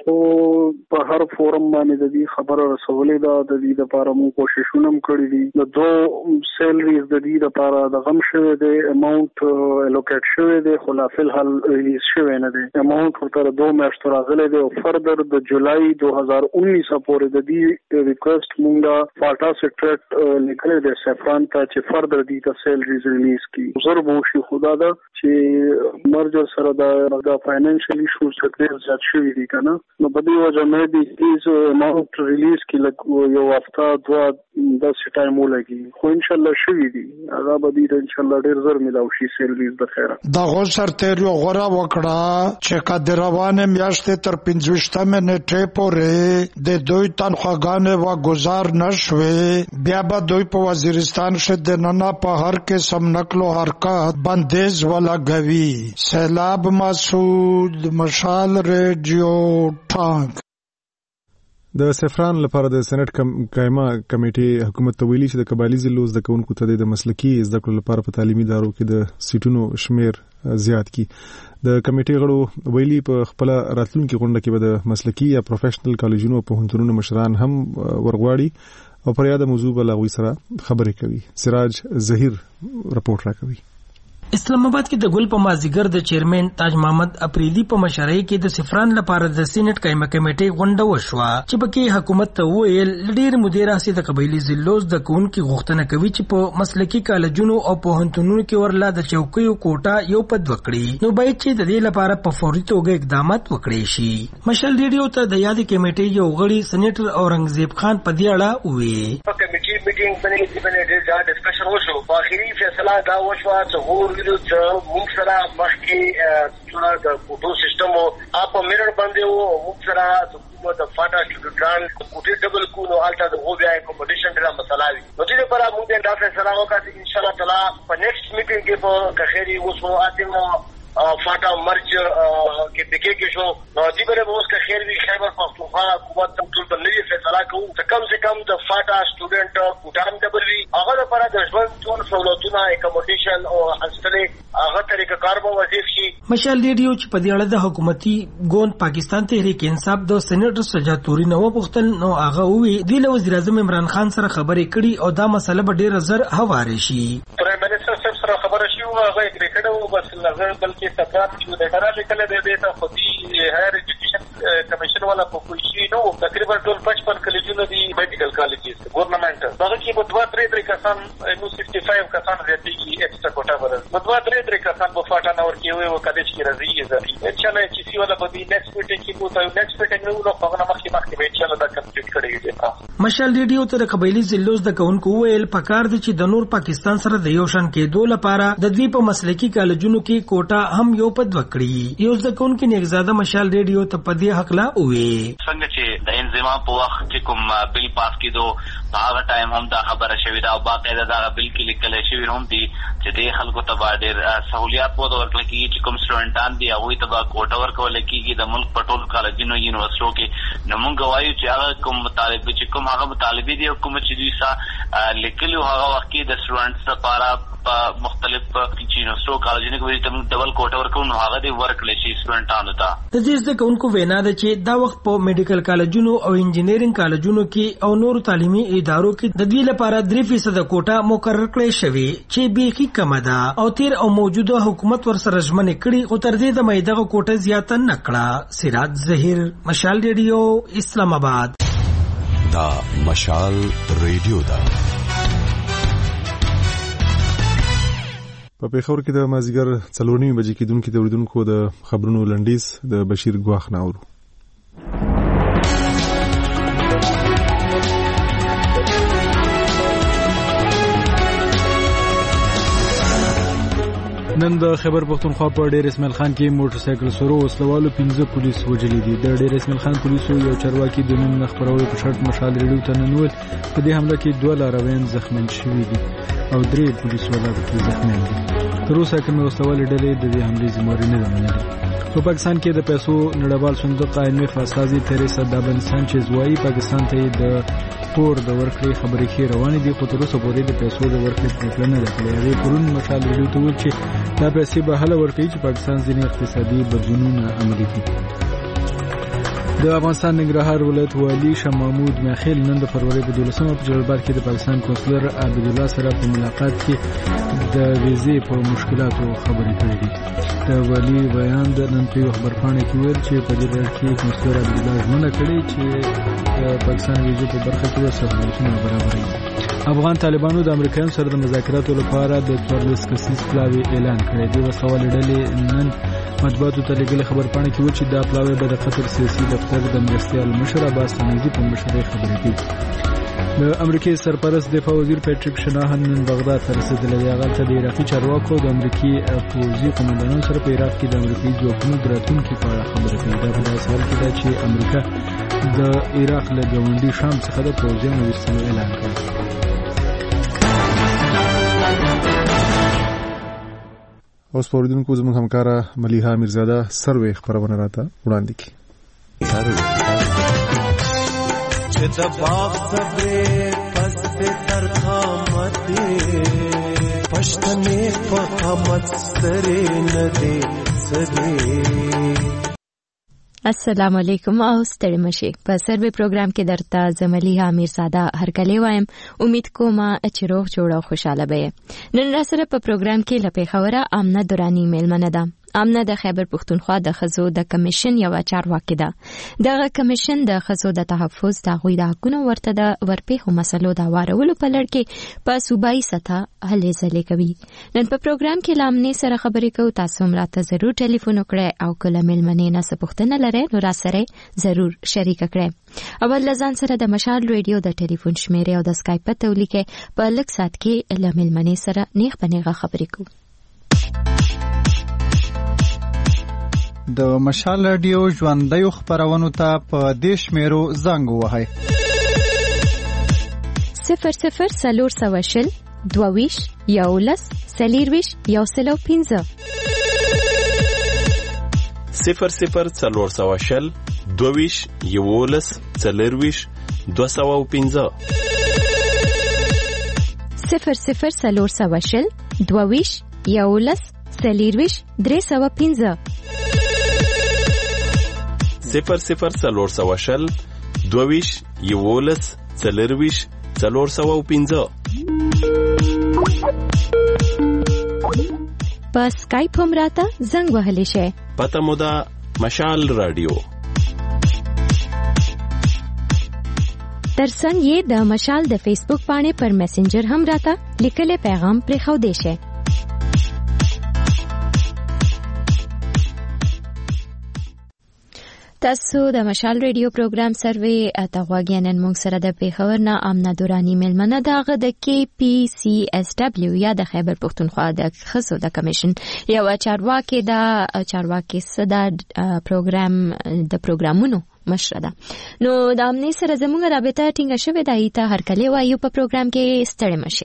په هر فورم باندې د دې خبره رسولې ده د دې لپاره موږ کوششونه کړې دي د دو سیلریز د دې لپاره د غم شوه د اماونت الوکیټ شوه د خلافل حل ریلیز شوه نه دی اماونت ورته 2 میاشتې راغلي دی او فردر د جولای 2019 پورې د دې ریکوست مونږه فاټا سیکریټریټ لیکل دی سفران ته چې فردر دې ته سیلریز ریلیز کی ضرب وشي خدا دا چې مرجر سره د فاینانشل ایشوز ډېر زیات شوي دي کنه نو په دې وجه مې دې هیڅ اماونت ریلیز کی یو هفته 10 ټایم ولګي خو ان شاء الله شوي دي هغه به دې ان شاء الله ډېر زر ملاوي شي سیلریز د خیره دا غوسر تیریو غره وکړه چې کډ روانه میاشتې تر 15 منټې پورې د دوی تنخواګانې و گزار نشوي بیا به دوی په وزیرستان شد نه په هر قسم نقل او حرکت بندیز ولګوي سیلاب مسعود مشال ریډیو ټانک د سفران لپاره د سېنات قائمه کمیټې حکومت ته ویلي چې د قبایلی ضلعو زده کوونکو ته د مسلکي زده کړو لپاره په تعلیمي ادارو کې د سیټونو شمیر زیات کی د کمیټې غړو ویلي په خپل راتلونکي غونډه کې به د مسلکي یا پروفیشنل کالجونو په پوهنتونونو مشران هم ورغواړي او پر یاد موضوع بل غوي سره خبرې کوي سراج ظهیر رپورټ راکوي اسلام آباد کې د ګل په مازیګر د چیرمن تاج محمد اپریدي په مشرۍ کې د سفران لپاره د سېنات قائمه کمیټې غونډه وشوه چې پکې حکومت ته ویل ډېر مدیر اسي د قبایلی ضلعو د کوونکو غوښتنه کوي چې په مسلکي کالجونو او پوهنتونونو کې ورلا د چوکیو کوټه یو پد وکړي نو باید چې د دې لپاره په فوري توګه اقدامات وکړي شي مشال ریډیو ته د یادې کمیټې یو غړي سېنیټر اورنګزیب خان په دې اړه وویل په کمیټې میټینګ باندې ډېر ډسکشن وشو په اخیری فیصله دا وشوه چې موږ سره مخکې څونه د کوټو سیستم او په میرر باندې وو موږ سره د فاټا شټګران کوټې ډبل کو نو الټا د هو بیا کمپټیشن ډیره مسله وي نو دې لپاره موږ دا فیصله وکړه چې ان شاء الله تعالی په نیکسټ میټینګ کې په کخيري وسو اتمو فاټا مرج کې پکې کې شو نو دې بره اوس که خیر وی خیبر پختونخوا حکومت ټول باندې فیصله کوي چې کم سے کم د فاټا سټوډنټ کوټام ډبل وی هغه لپاره د ژوند ټول سہولتونه اکوموډیشن او هاستلې هغه طریقه کار به وظیف شي مشال ریډیو چې په دې اړه د حکومتي ګوند پاکستان تحریک انصاف د سېنیټر سجاتوري نو وغوښتل نو هغه وی د وزیر اعظم عمران خان سره خبرې کړي او دا مسله به ډېر زر هواره شي پرایم منسٹر صاحب سره خبره شي او هغه اګری کړو بس لږ بلکې تکرار شو د ډرا لیکل دی ته خودي هایر ایجوکیشن کمیشن والا په کوشي نو تقریبا ټول 55 کالجونه دي میډیکل کالجز ګورنمنت دغه کې په 2-3 کسان نو 65 کسان زیاتې کی ایکسترا کوټا ورل په 2-3 کسان په فاټا نور کې وي او کالج کې راځي زه ان شاء الله چې سی والا په دې نیکسټ میټینګ کې په نیکسټ میټینګ نو هغه مخکې به ان شاء الله دا کمپلیټ کړی مشال ریډیو ته قبایلی ضلعو د کوونکو ویل پکار دي چې د نور پاکستان سره د یو شان کېدو لپاره د دوی په مسلکي کالجونو کې کوټا هم یو پد وکړي یو ځکون کې نیکزاده مشال ریډیو ته په دې حق لا وې څنګه چې د انضمام په وخت چې کوم بل پاس کېدو هغه ټایم هم دا خبره شوې ده او باقاعده دا بل کې لیکل شوی هم دي چې د خلکو ته ډېر سہولیات وو ورکړل کېږي چې کوم سټوډنټان دي هغه ته کوټا ورکول کېږي د ملک په ټولو کالجونو یونیورسيټو کې نو موږ وایو چې هغه کوم مطالبه چې کوم هغه مطالبه دي کوم چې دوی سره لیکلو هغه وخت کې د سټوډنټس لپاره په مختلف یونیورسيټو کالجونو کې ته ډبل کوټه ورکو نو هغه دی ورکړل شي سټوډنټانو ته. د دې زده کوونکو وینا ده چې دا وخت په میډیکل کالجونو او انجینرینګ کالجونو کې او نور تعلیمي ادارو کې د دې لپاره 3% کوټه مقرر کړې شوې چې بیخي کم ده او تیر او موجوده حکومت ورسره ژمنه کړې او تر دې د مېدغه کوټه زیاته نکړه. سراج ظهیر، مشال ریډیو، اسلام آباد. دا مشال ریډیو دا په پیښور کې د مازیګر 4:30 بجې کېدونکو د اوریدونکو د خبرونو لنډیز د بشیر ګواخ ناورو. نن د خیبر پختونخوا په ډیر اسماعیل خان کې موټر سایکل سورو وسلوالو 15 پولیس وژلي دي. د ډیر اسماعیل خان پولیسو یو چارواکي د نن خبرولو په شرط مشال ریډیو ته ننول. په دې حمله کې 2 لارویان زخمین شوي دي او 3 پولیس ولاړ زخمین دي. تر اوسه کوم وسلوال ډلې د دې حملې ذمہوار نه منلي. په پاکستان کې د پیسو نړیوال صندوق IMF استازي تریسا دابن سانچز وايي پاکستان ته د پور د ورکړې خبرې کې روانې دي، خو تر اوسه پورې د پیسو د ورکړې پریکړه نه ده کړې. هغې پرون مشال ریډیو ته وویل چې دا پیسې به هله ورکړي چې پاکستان ځینې اقتصادي بدلونونه عملي کړي. د افغانستان ننګرهار ولایت والي شاه محمود میاخیل نن د فروری په 12مه په جلال آباد کې د پاکستان کونسلر عبد الله سره په ملاقات کې د ویزې په مشکلاتو خبرې کړې دي. د والي بیان د نن په خبرپاڼه کې ویل چې په دې ډول کې کونسلر عبد الله ژمنه کړې چې پاکستان ویزې په برخه کې سہولتونه برابروي. افغان طالبانو د امریکایانو سره د مذاکراتو لپاره د 14 کسیز پلاوی اعلان کړی دی. وسوال ډلې نن مطبوعاتو ته لګلې خبرپاڼه کې و چې دا پلاوی به د قطر سیاسي دفتر د مرستیال مشر عباس حمیدي په مشرۍ خبرې کوي. د امریکای سرپرست دفاع وزیر پیټریک شناهن نن بغداد ته رسیدلی. هغه ته د عراقي چارواکو د امریکای پوځي قومندانانو سره په عراق کې د امریکایي ځواکونو د راتلونکي په اړه خبرې کوي. دا په داسې حال کې ده چې امریکا د عراق له ګاونډي شام څخه د پوځیانو ویستلو اعلان کړی. اوس پوریدونکو زموږ همکاره ملیحه میرزاده سروې خبرونه راته وړاندې کړي. چې د باغ صبرې پس تر قامت پښتنې په قامت سره نه دي سدي. السلام علیکم او ستړي مشي. په سروې پروګرام کې درته زملیحه میرزاده هرکلی وایم. امید کوم چې روغ جوړ او خوشاله به. نن را سره په پروګرام کې لپاره خبره امنه دورانی میلمنه ده. امنه د خیبر پختونخوا د خزو د کمیشن یو چارواکي ده. دغه کمیشن د خزو د تحفظ د غوي د حقونو ورته د ورپېخو مسلو د وارولو په لړ کې په صوبایي سطح هلې ځلې کوي. نن په پروګرام کې لامنې سره خبرې کوو. تاسو هم راته ضرور ټلیفون وکړئ او کله میلمنې نه څه پوښتنه لرئ نو را سره ضرور شریک کړئ. اول لزان سره د مشال ریډیو د ټلیفون شمیرې او د اسکایپ پته ولیکئ. په لږ سات کې له میلمنې سره نیغ په نیغه خبرې کوو. د مشال رادیو ژوندۍ خبرونو ته په دیش میرو زنګ وهاي 00 سلور سواشل دوویش یولس سلیرویش یوسلو 15 00 سلور سواشل دوویش یولس سلیرویش 215 00 سلور سواشل دوویش یولس سلیرویش 315 00 سلور سواشل دوویش یولس سلیرویش 415 په اسکایپ هم راته زنګ وهلی شي. پته مو ده مشال رادیو. ترڅنګ یې د مشال د فیسبوک باندې پر میسنجر هم راته لیکلې پیغام پرې خو دی شي. تاسو د مشال ریډیو پروګرام سروي اتغواګین نن موږ سره د پیښور نه امنه دورانی میلمنه دغه د KPCSW یا د خیبر پختونخوا د خزو د کمیشن یو چارواکي صدا پروګرام د پروګرامونو مشره ده. نو د امنی سره زموږ رابطه ټینګه شوې ده. ایته هر کله وایو په پروګرام کې ستړي مشي.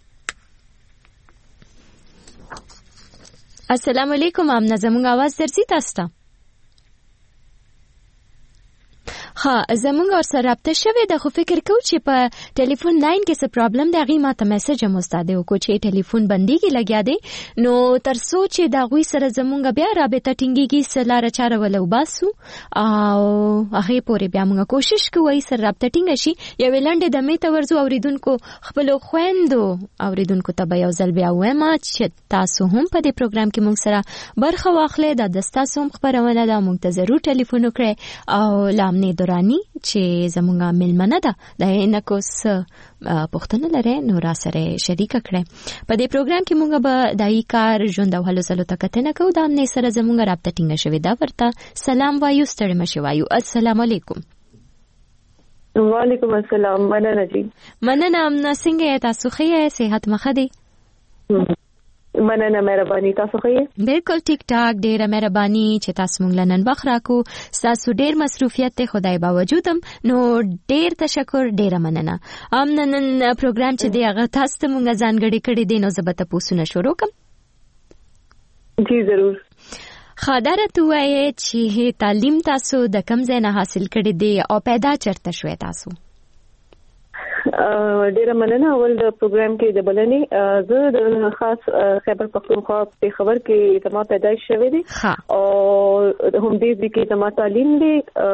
السلام علیکم امنه زموږ आवाज درځي تاسو ته؟ ها زمونږ ور سره رابطه شوې ده خو فکر کوم چې په ټلیفون لاین کې څه پرابلم دی هغه ماته میسج هم استاد وکړو چې ټلیفون بنديږي لګیا دی نو تر سوچ دا غوي سره زمونږ بیا رابطه ټینګيږي سلاره چاره ولو باسو او هغه پورې بیا موږ کوشش کوو سره رابطه ټینګ شي یو لاندې د میته ورزو اوریدونکو خپل خويندو اوریدونکو ته یو ځل بیا وایم چې تاسو هم په دې پروګرام کې موږ سره برخه واخلئ د تاسو هم خبرونه ده موږ ته ضرور ټلیفون وکړئ او لامنه دورانی چې زمونږه ملمنه ده د انکوس پښتنه لري نو را سره شریک کړئ په دې پروګرام کې موږ به دای کار ژوند او حلو سلو تکتنه کوو د امنه سره زمونږه رابطه ټینګه شوې ده ورته سلام وایو ستړي مشه وایو السلام علیکم وعلیکم السلام مننه جی مننه امنا څنګه تاسو ښه صحت مخه دی مننه مهرباني تاسو ښه بالکل ټیک ټاک ډیره مهرباني چې تاسو مونږ لنن بخرا کو تاسو ډیر مصروفیت ته خدای باوجودم نو ډیر تشکر ډیره مننه نن پروګرام چې دی هغه تاسو ته مونږ ځانګړي کړی دی نو زبته پوښتنه شروع کوم جی ضرور خادره توای چې تعلیم تاسو د کم ځای نه حاصل کړی دی او پیدا چرته شوي تاسو ډیره مننه اول د پروګرام کې د بلنې زه د خاص خیبر پختونخوا په خبر کې زما پیدایش شوې دي او هم دې کې زما تعلیم دی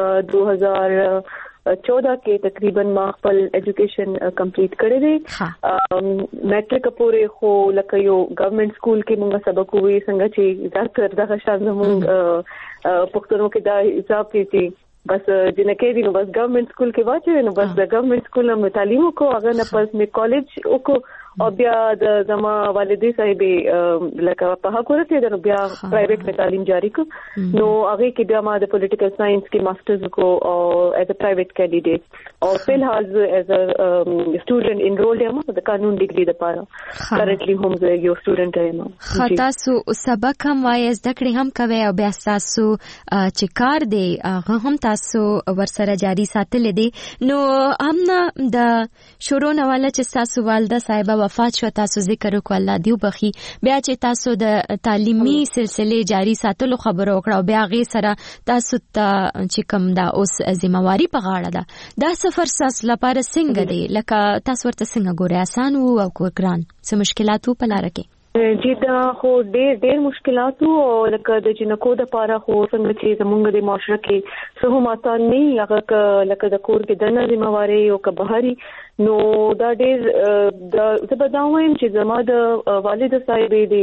2014 کې تقریبا ما خپل ایجوکیشن کمپلیټ کړی دی میټریک پورې خو لکه یو ګورنمنت سکول کې موږ سبق وې څنګه چې ذکر دغه شان موږ پښتنو کې دا حساب کې بس جنکه دي نو بس ګورنمنت سکول کې واچو نو بس د ګورنمنت سکول نه تعلیم کو هغه نه پس می کالج وکړو او بیا د زما والدې صاحبې لکه په هغه ورته د بیا پرایویټ می تعلیم جاری کو نو هغه کې بیا ما د پولیټیکل ساينس کې ماسترز کو او ایز ا پرایویټ کینډیډیټ او فلحال ایز ا سټوډنټ انرولډ یم د قانون ډیګري لپاره کرنټلی هم یو سټوډنټ یم تاسو سبق هم وایي زده کړې هم کوي او بیا تاسو چې کار دی هغه هم تاسو ورسره جاری ساتل دي نو هم د شروع نه والا چې تاسو والده صاحبہ وفات شو تاسو ذکر وکړه الله دیو بخي بیا چې تاسو د تعلیمي سلسله جاری ساتلو خبرو وکړه بیا غي سره تاسو ته چې کوم دا اوس ذمہواری په غاړه ده دا سفر ساس لپاره څنګه دی لکه تاسو ورته څنګه ګورئ آسان وو او ګران څه مشکلات وو په لار کې جی دا خو ډېر مشکلات او لکه د جنکو د پاره خو څنګه چې زمونږ د معاشره کې څه هم آسان نه هغه لکه د کور کې دنه ذمہواری او که بهاري نو دا ډېر زه به دا وایم چې زما د والد صاحب د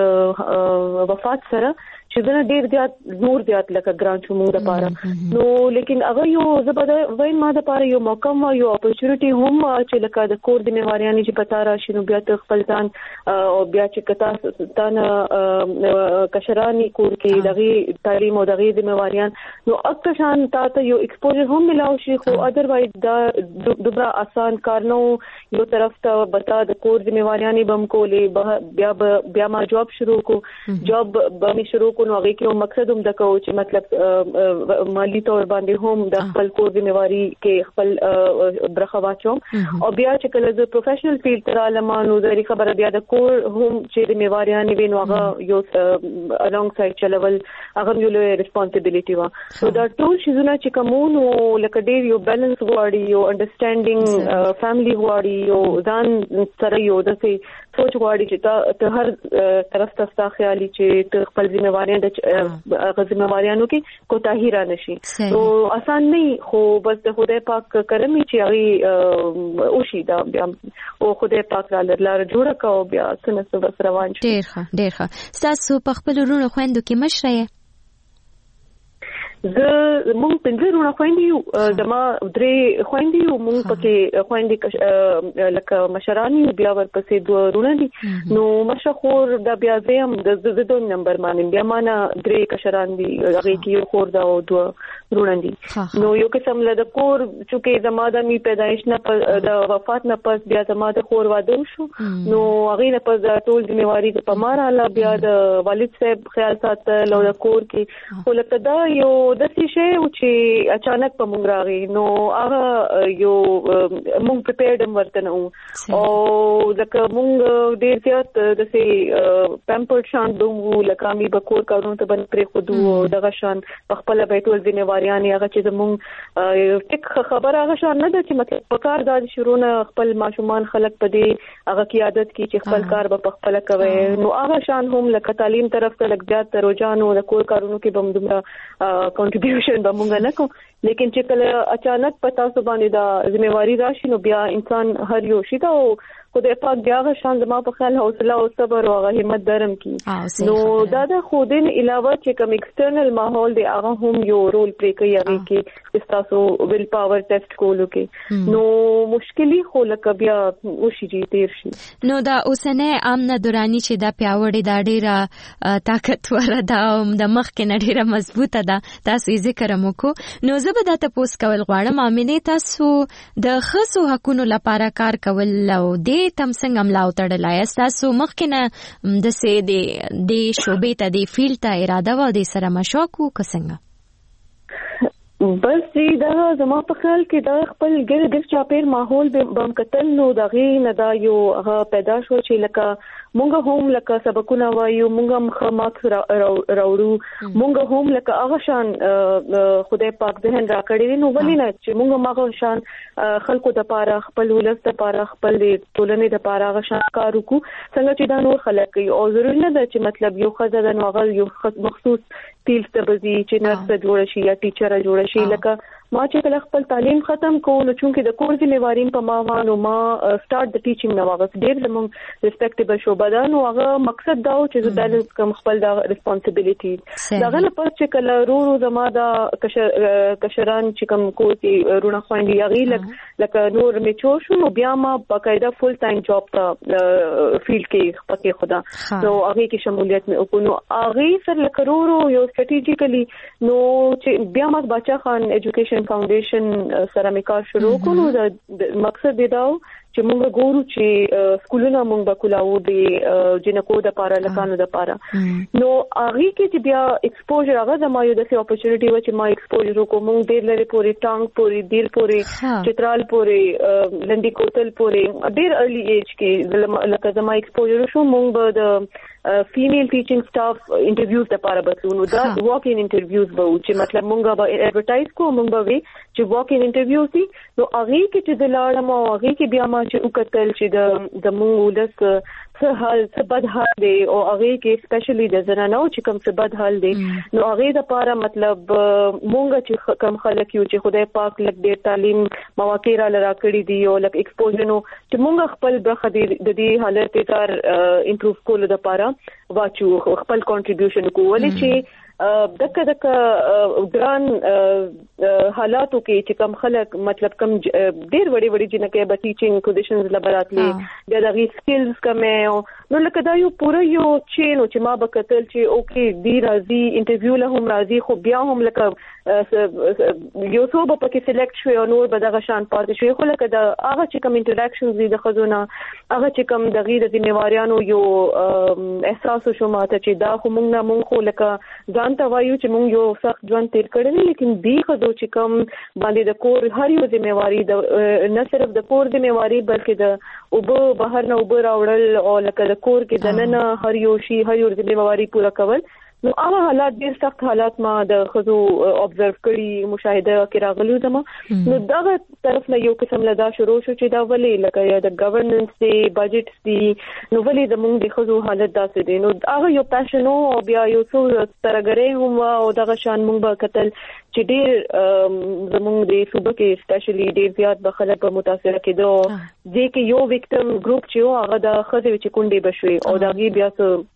وفات سره چې دا ډېر نور زیات لکه ګران شو موږ د پاره نو لیکن هغه یو زبده وایم ما د پاره یو موقع ما یو اپورچونټی هم چې لکه د کور د میواریانې چې پتا راشي نو بیا ته خپل ځان او بیا چې کتا ستانه کشرانی کور کې دغه تعلیم او دغه د میواریان نو اکثر شان ته یو ایکسپوژر هم ملاو شي خو اذروایز دا دوباره آسان کار نو یو طرف ته بتا د کور د میواریانې بم کولې بیا ما جاب شروع کو جاب به شروع کو نو هغه کې مقصد هم د کو چې مطلب مالی تور باندې هم د خپل کور ذمہواری کې خپل برخه واچوم او بیا چې کله د پروفیشنل فیلډ تر علمانو د خبره بیا د کور هم چې ذمہواریان وینو هغه یو along side چلول هغه یو ریسپانسیبিলিټي وا سو دا ټول شیزونه چې کومونو لکه ډیر یو بیلانس غواړي یو انډرستانډینګ فیملی غواړي یو ځان سره یو د سوچ غواړي چې ته هر طرف ته ستا خیالي چې ته خپل ذمہواریان د ذمہواریانو کې کوتاهی را نشي نو آسان نه خو بس د خدای پاک کرم چې هغه او شي دا بیا او خدای پاک لار جوړه کا او بیا څنګه بس روان شي ډیر ښه تاسو په خپل ورونو خويندو کې مشره مونږ پنځه رونه خويندې یو زما درې خويندې یو مونږ پکې خويندې لکه مشرانی بیا ورپسې دوه رونه دي نو مشخور د بیا زم د دوه نمبر باندې بیا معنا درې کشران دي هغه کې یو خور دا او دوه رونه دي نو یو قسم له د کور چې زما د می پیدایش نه د وفات نه پس بیا زما د خور واده شو نو هغه نه پس ټول ذمہواری په ماراله بیا د والد صاحب خیال ساتل او د کور کې خو لکه دا یو د څه شی چې اچانک په مونږ راغی نو هغه یو مونږ پریپیرډ ورته نو او لکه مونږ ډیر زیات د سي پمپر شان دوه لکه می بکور کارونو ته باندې پرې خودو او دغه شان په خپل بیتول ذمہواریان هغه چې مونږ ټیک خبر هغه شان نه ده چې مطلب په کار د شروع خپل ماشومان خلک په دې هغه کی عادت کی چې خپل کار په خپل کوي نو هغه شان هم لکه تعلیم طرف ته لګ زیات رجحان او د کور کارونو کې به موږ کنټریبیوشن به موږ نه کوو لیکن چې کله اچانک پتا سو باندې دا ذمہواری راشي نو بیا انسان هر یو شي دا خدای پاک بیا غ شان زما په خیال حوصله او صبر او همت درم کی نو دا د خودن علاوه چې کوم ایکسټرنل ماحول دی هغه هم یو رول پلی کوي هغه کې تاسو ویل پاور ټیسټ کولو کې نو مشکلی خو لکه بیا وشي تیر شي نو دا اوسنه امنه دورانی چې دا پیاوړی دا ډیره طاقتور ده او د مخ کې نډیره مضبوطه ده تاسو ذکر مکو نو زه به دا تاسو کول غواړم امینه تاسو د خصو حقوقو لپاره کار کول او د تم څنګه ملاو تړلای تاسو مخکنه د سه د شوبې ته د فیلډ ته اراده و د سره مشوکو کسنګ بس دا زما په خیال کې دا خپل ګرد چاپیر ماحول بم قتل نو دغه نه دا یو هغه پیدا شو چې لکه مونږ هم لکه سبقونه وایو مونږ هم ماکس راوړو مونږ هم لکه هغه شان خدای پاک ذهن را کړی نو ولې نه چې مونږ ماغه شان خلکو د پاره خپل ولست د پاره خپل ټولنې د پاره هغه شان کار وکړو څنګه چې دا نور خلک کوي او ضروري نه ده چې مطلب یو خزه د نوغل یو مخصوص فیلډ ته بزي چې نرس جوړ شي یا ټیچر جوړ شي لکه ما چې کله خپل تعلیم ختم کو نو چونکه د کور ذمہواری په ما وانه ما سٹارټ د ټیچینګ نو واغس ډېر زموږ ریسپیکټیبل شو بدن او هغه مقصد دا و چې د کوم خپل دا ریسپانسیبিলিټی دا غل پر چې کله رو زما دا کشران چې کوم کو چې رونه خوندې یغي لکه نور میچو شو نو بیا ما باقاعده فول ټایم جاب ته فیلډ کې پکې خدا نو هغه کې شمولیت مې وکړو هغه سره لکه رو یو سټریټیکلی نو چې بیا ما بچا خان ایجوکیشن فاونډیشن سره مې کار شروع کړو د مقصد دی دا چې موږ ګورو چې سکولونه موږ بکولاو د جنکو د پاره لکانو د پاره نو هغه کې چې بیا ایکسپوژر هغه د ما یو د اپورچونټی و چې ما ایکسپوژر وکړم موږ ډېر لري پوری ټانګ پوری دیر پوری چترال پوری لندې کوتل پوری ډېر ارلی ایج کې لکه زما ایکسپوژر شو موږ د فیمیل ټیچینګ سټاف انټرویوز لپاره بسونو دا واک ان انټرویوز به چې مطلب مونږه به ایڈورټایز کو مونږ به چې واک ان انټرویوز دي نو هغه کې چې د لاړم او هغه کې بیا ما چې وکتل چې د مونږ ولس څه حال څه بد حال دی او هغه کې سپیشلی د زنانو چې کوم څه بد حال دی نو هغه د لپاره مطلب مونږ چې کم خلک یو چې خدای پاک لک ډېر تعلیم مواقع را لراکړي دي او لک ایکسپوژر نو چې مونږ خپل برخه د دې حالت ته امپروف کولو د لپاره واچو خپل کنټریبیوشن کولای چې دغه ګران حالاتو کې چې کم خلک مطلب کم ډېر وړي جنکه به ټیچینګ کنډیشنز لبراتلي د دغه سکلز کمه نو لکه دا یو پوره یو چینو چې ما بکتل چې اوکې دی راځي انټرویو له هم راځي خو بیا هم لکه یو څو په کې سلیکټ شوی او نور به دغه شان پاتې شوی خو لکه دا هغه چې کم انټراکشنز دي د خزونه هغه چې کم د غیر ذمہواریانو یو احساس شو ماته چې دا خو مونږ خو لکه ځان ته وایو چې مونږ یو سخت ژوند تیر کړی لیکن دی خزو چې کم باندې د کور هر یو ذمہواری نه صرف د کور ذمہواری بلکې د اوبه بهر نه اوبه راوړل او لکه د کور کې دننه هر یو شی هر یو ذمہواری پوره کول نو هغه حالات ډېر سخت حالات ما د خزو ابزرو کړي مشاهده کې راغلو دما نو دغه طرف نه یو قسم لدا شروع شو چې دا ولې لکه د ګورننس دی بجټس دی نو ولې زموږ د خزو حالت داسې دی نو هغه یو پاشن او بیا یو څو ترګره هم او دغه شان مونږ به قتل چې ډېر زموږ د صوبه کې سپیشلی ډېر زیات به خلک په متاثر کېدو ځکه یو وکټم ګروپ چې هغه د خزو چې کونډې بشوي او دغه بیا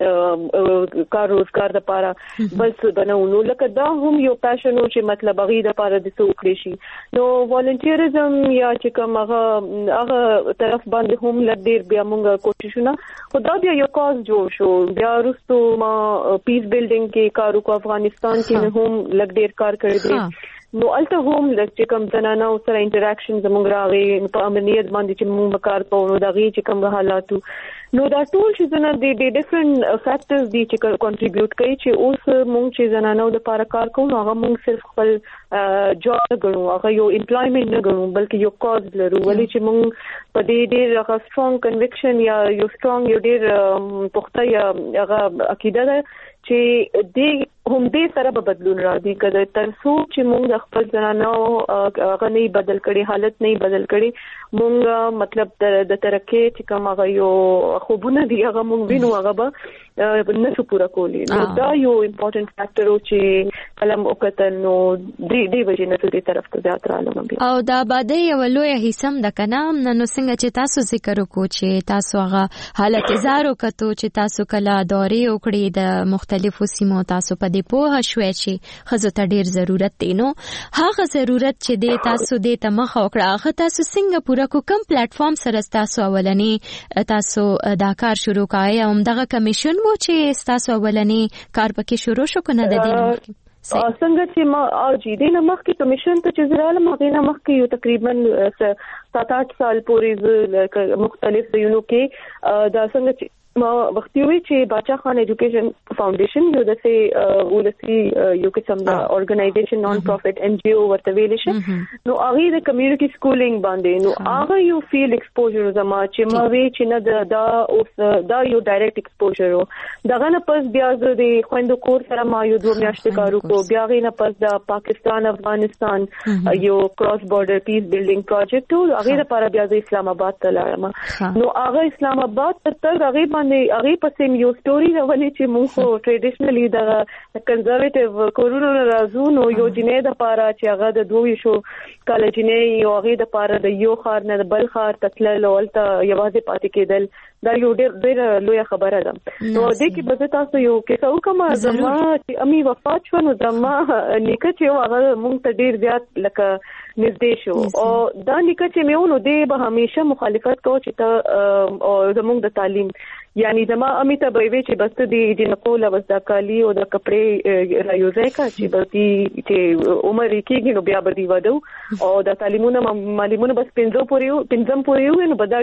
څه کار روزګار د پاره بس بنونو لکه دا هم یو پاشن او چې مطلب هغه د پاره د څو کړی شي نو والنټیریزم یا چې کوم هغه طرف باندې هم لډیر بیا موږ کوششونه خدا بیا یو کاز جوړ شو بیا وروسته ما پیس بیلډینګ کې کارو کو افغانستان کې هم لډیر کار کړی دی نو الته هم چې کوم زنانه سره انټراکشن زموږ راغی په امنیت باندې چې موږ کار کوو دا غي چې کوم حالاتو نو دا ټول چې زنه د ډیفرنٹ فیکټرز دي چې کنټریبیوټ کوي چې اوس مونږ چې زنانو د لپاره کار کوو هغه مونږ صرف خپل جاب غنو هغه یو امپلایمنت نه غنو بلکې یو کاز لرو ولې چې مونږ په دې ډېر هغه سترونګ کنویکشن یا یو سترونګ یو ډېر پخته یا هغه عقیده ده چې دې هم دې سره به بدلون راځي کله ترڅو چې موږ د خپل زنانو هغه نه بدل کړي حالت نه بدل کړي موږ مطلب د ترقی چې کوم هغه یو خوبونه دی هغه موږ وینو هغه به نه پورا کولی نو دا یو امپورټنت فیکټر او چې کلم وکړل نو دې وجه نه دې طرف ته ځات رااله او دا باندې یو لوی حصم د کنه نو څنګه چې تاسو ذکر وکړو چې تاسو هغه حالت زارو کتو چې تاسو کله دورې وکړي د مختلفو سیمو تاسو په دې پوهه شوي چې خزو ته ډیر ضرورت دی نو هغه ضرورت چې دې تاسو دې ته مخ وکړه هغه تاسو څنګه پورا کوم پلیټ فارم سره تاسو اولنی تاسو دا کار شروع کړی او دغه کمیشن وو چې تاسو اولنی کار پکې شروع شو کنه د دې څنګه چې ما او جی دې نه مخکې کمیشن ته چې زراله مغه نه مخکې یو تقریبا 7-8 سال پورې مختلف ځایونو کې دا څنګه چې ما وختي وی چې باچا خان ایجوکیشن فاونډیشن یو د سي ولسی یو قسم د اورګنایزیشن نان پروفټ ان جی او ورته ویل شي نو هغه د کمیونټي سکولینګ باندې نو هغه یو فیلډ ایکسپوژر زما چې ما وی چې نه دا اوس دا یو ډایرکټ ایکسپوژر دغه نه پس بیا د خويندو کور سره ما یو 2 میاشتې کارو کو بیا غي نه پس د پاکستان افغانستان یو کراس بارډر پیس بیلډینګ پروجیکټ او هغه لپاره بیا د اسلام آباد ته لاړم نو هغه اسلام آباد ته هغه هغه پسې یو سټوري راولې چې موږ ټریډیشنلی د کنزرویټیو کورونو راځو نو یو جنې د پاره چې هغه د دوی شو کله جنې یو هغه د پاره د یو خار نه بل خار تکل ولته یوازې پاتې کېدل دا یو ډېر لوی خبره ده نو دې کې به تاسو یو کیسه وکم زما چې امي وفات شو نو زما نیکه چې هغه مونږ ته ډېر زیات لکه نږدې شو او دا نیکه چې مې ونه دې به همیشه مخالفت کو چې ته زموږ د تعلیم یعنی زما امي ته به وی چې بس دې جنکو لبس د کالی او د کپڑے رايوځای کا چې بلتي چې عمر کېږي نو بیا به دی ودو او د تعلیمونه معلومونه بس پنځم پورې نو بدا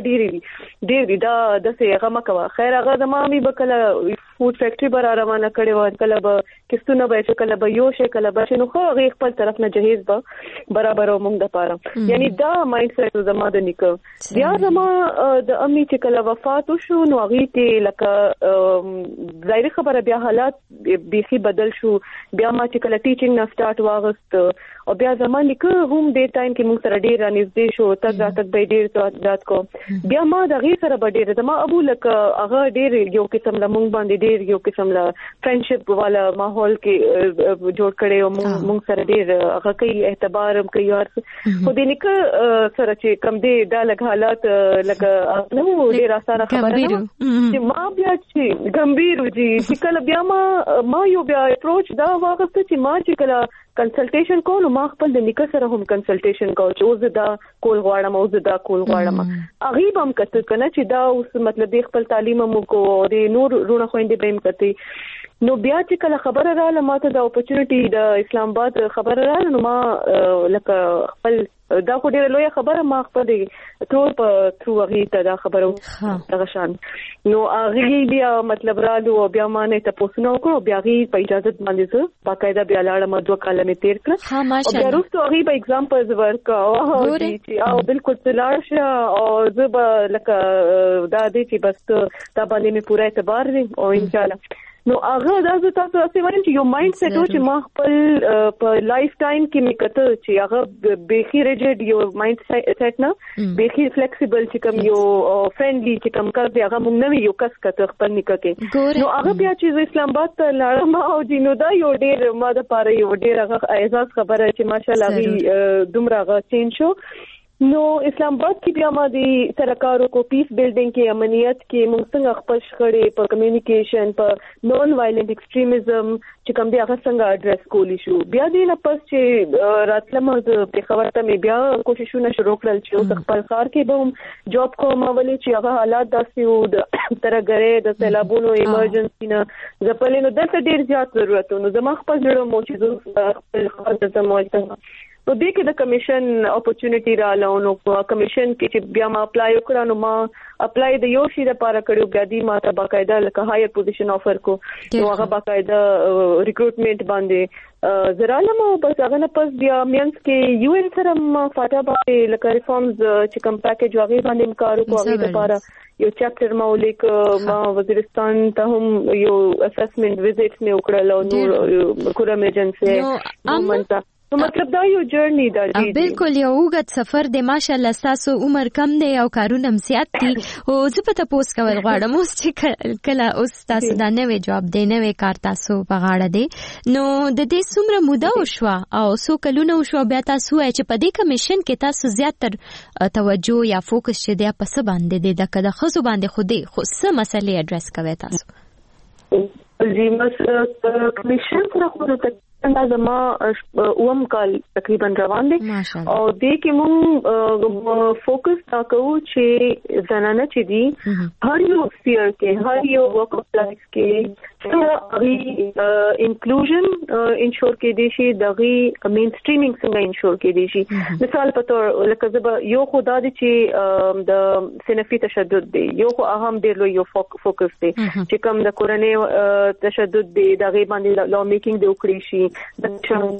ډېر دا د څه هغه مکوا خیر هغه زما امي بکله فود فیکټری بر روانه کړي و کله به کستونه به کله به یو شي کله به نو خو هغه خپل طرف نه جهیز به برابر موږ د پاره یعنی دا مایند سیټ زما د نیکه بیا زما د امي چې کله وفات وشو نو هغه ته لکه ظاهر خبره بیا حالات بيخي بدل شو بیا ما چې کله ټیچینګ نه سٹارټ واغست او بیا زما نیکه هم دې ټایم کې موږ سره ډېر نږدې شو تک به ډېر ذات کو بیا ما د غي سره به ډېر زما ابو لکه هغه ډېر یو قسم له موږ باندې ډېر یو قسم له فرندشپ والا ماحول کې جوړ کړي او موږ سره ډېر هغه کوي اعتبار هم کوي او خو دې نیکه سره چې کم دې دا لګ حالات لکه نو ډېر اسانه خبره چې ما بیا چې ګمبیر وږي چې کله بیا ما یو بیا اپروچ دا واغسته چې ما چې کله کنسلټیشن کو نو ما خپل د نیکه سره هم کنسلټیشن کو چې اوس دا کول غواړم هغه هم کته کنه چې دا اوس مطلب د خپل تعلیم مو کو د نور رونه خويندې به هم کته نو بیا چې کله خبره رااله ماته د اپورچونټی د اسلام آباد خبره رااله نو ما لکه خپل دا خو ډیره لوی خبره ما خپل ټول په ثرو هغه ته دا خبره دغه شان نو هغه بیا مطلب رالو او بیا ما نه تاسو نو کو بیا غي په اجازه باندې زه باقاعده بیا لاړم 2 کال نه تیر کړ او بیا وروسته هغه به اگزامپلز ورک او بالکل تلاشه او زه به لکه دا دې چې بس دا باندې مې پوره اعتبار دي او ان شاء الله نو هغه دا تاسو اسی وایم چې یو مایند سیټ و چې ما خپل په لایف ټایم کې مې کته چې هغه بیخي ریجډ یو مایند سیټ نه بیخي فلیکسیبل چې کوم یو فرندلی چې کوم کار دی هغه مونږ نه یو کس کته خپل نکه کې نو هغه بیا چې اسلام آباد ته لاړم او جنو دا یو ډیر ما د پاره یو ډیر هغه اعزاز خبره چې ماشاءالله دومره هغه چینج شو نو اسلام آباد کې بیا ما د سرکارو کو پیس بیلډینګ کې امنیت کې موږ څنګه خپل شخړې په کمیونیکیشن په نون وایلنت ایکستریمزم چې کوم دی هغه څنګه اډریس کولی شو بیا دې نه پس چې راتلم د پیښور ته مې بیا کوششونه شروع کړل چې خپل کار کې به هم جاب کوم ولې چې هغه حالات داسې وو د ترګره د سیلابونو ایمرجنسي نه ځپلې نو دلته ډیر زیات ضرورت نو زما خپل جوړو مو چې خپل خاصه زموږ نو دې کې د کمیشن اپورچونټی رااله نو کمیشن کې چې بیا ما اپلای وکړ نو ما اپلای د یو شي لپاره کړو بیا دې ما ته باقاعده لکه هایر پوزیشن افر کو نو هغه باقاعده ریکروټمنټ باندې زرالم بس هغه نه پس بیا مینس کې یو ان سره ما فاټا باندې لکه ریفارمز چې کوم پیکیج واغې باندې کار وکړو هغه لپاره یو چپټر ما ولیک ما وزیرستان ته هم یو اسسمنت وزټ مې وکړل او نور کورم ایجنسی نو مطلب دا یو جرنی دا دی بالکل یو وګت سفر دی ماشاءالله تاسو عمر کم دی او کارونه هم زیات دي او زه په تاسو کول غواړم اوس چې کله اوس تاسو دا نوې جواب دی نوې کار تاسو په غاړه دی نو د دې څومره موده وشوه او څو کلونه وشوه بیا تاسو چې په دې کمیشن کې تاسو زیاتره توجه یا فوکس چې دی په څه باندې دی د کده خزو باندې خو څه مسلې اډریس کوي تاسو جی مس کمیشن سره خو زما اوم کال تقریبا روان دي او دې کې مونږ فوکس تا کوو چې زنانه چې دي هر یو سپیر کې هر یو ورک پلیس کې څنګه انکلوژن انشور کې دي شي دغه مین سټریمینګ څنګه انشور کې دي شي مثال په تور لکه زب یو خدا دي چې د سنفي تشدد دی یو خو اهم ډیر لوی یو فوکس دی چې کوم د کورنۍ تشدد دی دغه باندې لا میکینګ دی وکړي شي د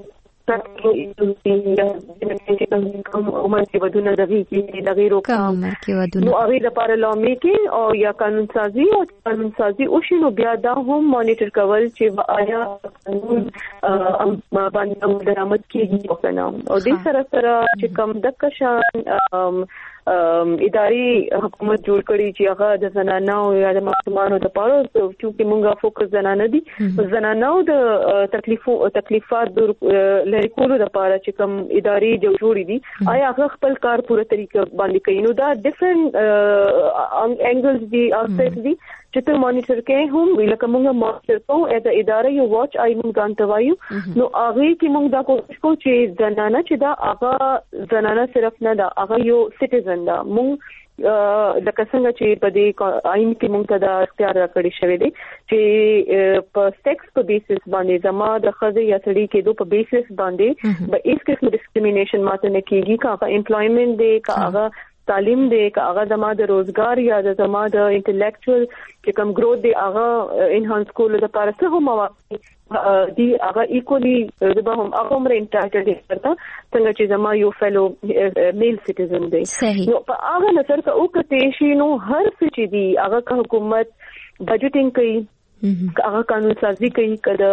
عمر کې ودونه دغه کې دغه روکام نو هغه لپاره لا میکینګ او یا قانون سازي او شنو بیا دا هم مانیټر کول چې آیا قانون باندې درآمد کیږي او کنه او د سره چې کوم د کشان اداري حکومت جوړ کړي چې هغه د زنانو یا د ماشومانو لپاره چې موږ فوکس زنانه دي زنانو د تکلیفات لري کولو لپاره چې کوم اداري جوړې دي آیا هغه خپل کار پوره طریقه باندې کوي نو دا ډیفرنٹ انګلز دي اسپیکټس دي چې ته مانیټر کې هم لکه موږ مانیټر کوو د ادارې یو واچ آی موږ ځان ته وایو نو هغه کې موږ دا کوشش کوو چې زنانه چې دا هغه زنانه صرف نه دا هغه یو سټیزن دا موږ لکه څنګه چې په دې آئین کې موږ ته دا اختیار راکړی شوی دی چې په سیکس په بیسس باندې زما د خځې یا سړي کې دوه په بیسس باندې به هیڅ قسم ډیسکریمینیشن ماته نه کیږي کا امپلایمنٹ دی کا هغه تعلیم دی کا هغه زما د روزګار یا د زما د انټلیکچوال چې کوم گروث دی هغه انهانس کولو لپاره څه هم مواقع دی هغه ایکولی زما هم هغه عمر انټایټل دي څنګه چې زما یو فیلو میل سټیزن دی نو په هغه نظر کا او کته شي نو هر څه چې دی هغه حکومت بجټینګ کوي هغه قانون سازي کوي کله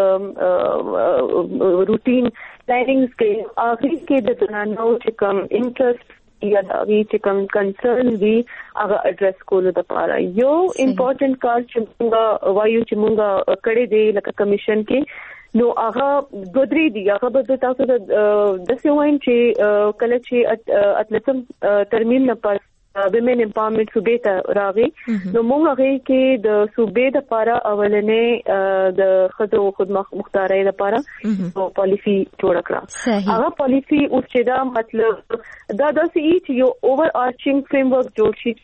روټین پلانینګز کوي هغه کې د زنانو چې کوم انټرست یا دغه چې کوم کنسرن دي هغه اډریس کولو لپاره یو امپورټنٹ کار چې موږ وایو چې موږ کړی دی لکه کمیشن کې نو هغه دودري دي هغه به تاسو د څه وایم چې کله چې اتلسم ترمیم نه پاس ویمن امپاورمنٹ صوبې ته راغی نو موږ هغه کې د صوبې لپاره اولنې د خځو خود مختارۍ لپاره پالیسی جوړ کړه هغه پالیسی او چې دا مطلب دا چې یو اوور آرچینګ فریم ورک جوړ شي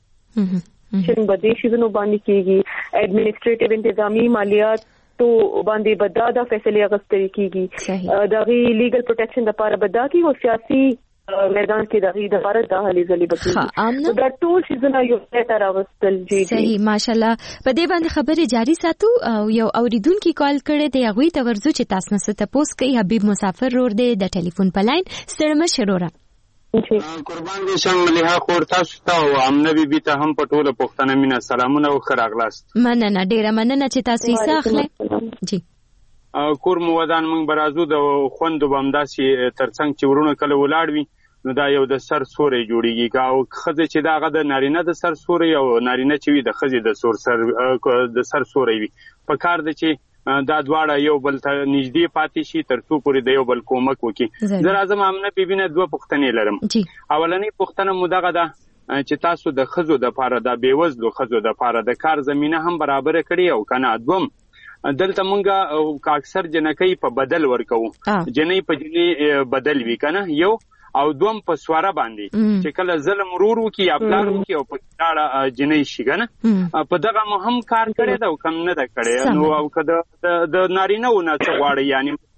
چې بده شي نو باندې کېږي ایڈمنسټریټیو انتظامی مالیات تو باندې بدا دا فیصله غوښتل کېږي دغه لیګل پروټیکشن لپاره بدا کی او سیاسي میدان کې دغه د لپاره د حالې ځلې بچي دا ټول شیزونه یو څه راوستل جی صحیح ماشاءالله په دې باندې خبرې جاری ساتو او یو اوریدونکو کال کړي دی هغه ته ورزو چې تاسو نه ست پوس کوي حبیب مسافر رور دی د ټلیفون په لاین ستړم شرورا قربان دي شم مليها خور تاسو ته او امنه بي ته هم په ټوله پښتنه مینا سلامونه او خراغلاست مننه ډیره مننه چې تاسو یې ساخله جی کور مو ودان موږ برازو د خوند بمداسي ترڅنګ چې ورونه کله ولاړ وي نو دا یو د سر سوري جوړیږي او خزه چې داغه د نارینه د سر سوري او نارینه چې وي د خزه د سر سوري وي په کار د چې دا دواړه یو بل ته نږدې پاتې شي ترڅو پورې د یو بل کومک وکړي زه راځم امنه بیبینه دوه پوښتنې لرم اولنۍ پوښتنه مو دغه ده چې تاسو د خزو د پاره د بیوزلو خزو د پاره د کار زمينه هم برابر کړي او کنه دوم دلته مونږه اکثر جنکې په بدل ورکو جنې په جنې بدل وی کنه یو او دوم په سواره باندې چې کله ظلم ورور وکي یا پلار وکي او په کاړه جنې شي کنه په دغه هم کار کړي دا کم نه دا کړي نو او کده د نارینه ونه څه غواړي یعنی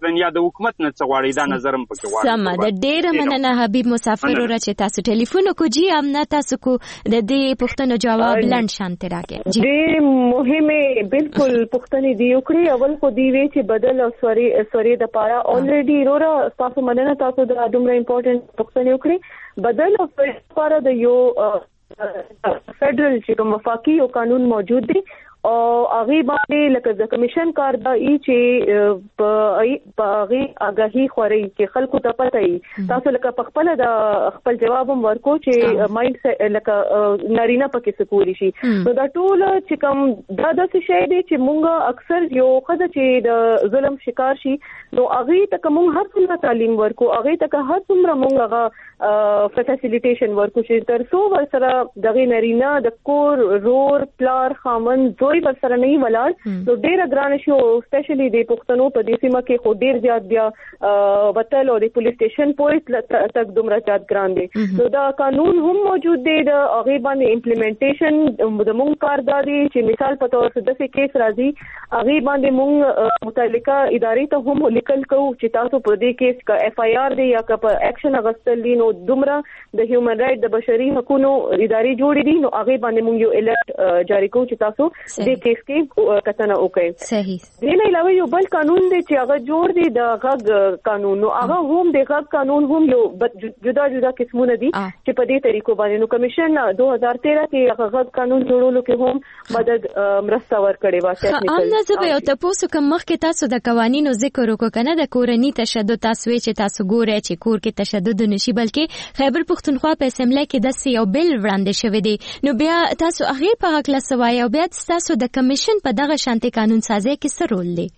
اصلا یا د حکومت نه څه غواړي دا نظرم پکې غواړي. سم ده. ډېر مننه حبیب مسافر ور چې تاسو ټلیفون کو جی امنا تاسو کو د دې پوښتنو جواب لند شانت راکې. ډېر مهمه بالکل پوښتنې دی وکړي. اول خو دی وی چې بدل او سوري د پاره الریډي رورا تاسو مننه تاسو د دومره امپورټنت پوښتنې وکړي. بدل او سوري لپاره د یو فدرل چې کوم وفاقي یو قانون موجود دی او هغه باندې لکه د کمیشن کار دا ای چې په هغه آگاهي خوري چې خلکو ته پته ای تاسو لکه خپل د خپل جواب ورکو چې مایند لکه نارینه پکې سکوري شي. نو دا ټول چې کوم دا د څه شی دی چې مونږ اکثر یو خدای چې د ظلم شکار شي نو هغه ته کوم هر څومره تعلیم ورکو هغه ته هر څومره مونږ هغه فیسیلیټیشن ورکو چې تر څو ورسره دغه نارینه د کور رور پلار خامن ور سره نه ولاړ نو ډېر ګران شو سپیشلی د پښتنو په دې سیمه کې خو ډېر زیات بیا وتل او د پولیس سټیشن پوینټ تک دومره زیات ګران دي. نو دا قانون هم موجود دی د هغه باندې امپلیمنټیشن د مونږ کار دی چې مثال په تور د څه کیس راځي هغه باندې مونږ متعلقه ادارې ته هم لیکل کوو چې تاسو په دې کیس کا اف آی آر دی یا کا اکشن اغستل دي نو دومره د هیومن رائټ د بشري حقوقو ادارې جوړې دي نو هغه باندې مونږ یو الرټ جاری کوو چې تاسو د کیس کې کتنه وکړي. صحیح. دې نه علاوه یو بل قانون دی چې هغه جوړ دی د غږ قانون نو هغه هم د غږ قانون هم یو جدا جدا قسمونه دي چې په دې طریقو باندې نو کمیشن 2013 کې هغه غږ قانون جوړولو کې هم مدد مرسته ورکړې و. ام نه زه یو تاسو کوم مخکې تاسو د قوانینو ذکر وکړو کنه د کورنی تشدد تاسو چې تاسو ګورئ چې کور کې تشدد نشي بلکې خیبر پښتونخوا په اسمبلی کې د یو بل وړاندې شوی دی نو بیا تاسو هغه په حق لسوای او بیا تاسو د کمیشن په دغه شانتي قانون سازي کې څه رول دی؟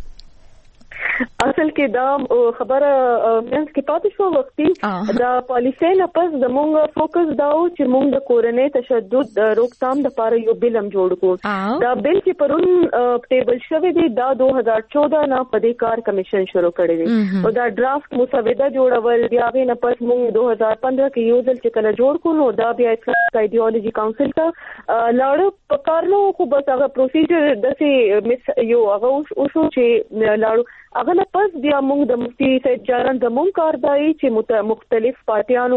اصل کې دا خبره مینس کې پاتې شو وختي دا پالیسي نه پس د مونږ فوکس داو چې مونږ د کورنۍ تشدد روکثام د لپاره یو بل هم جوړ کړو. دا بل چې پرون ټیبل شوی دی دا 2014 نه په دې کار کمیشن شروع کړی دی او دا ډرافټ مسوده جوړول بیا غي نه پس مونږ 2015 کې یو ځل چې کله جوړ کړو نو دا بیا اسلامک ایډیالوژي کونسل ته لاړو په کارلو خو بس هغه پروسیجر دسي یو هغه اوسو چې لاړو هغه نه پس بیا موږ د مفتي سید جانان د مونږ کار دی چې مختلف پارټیانو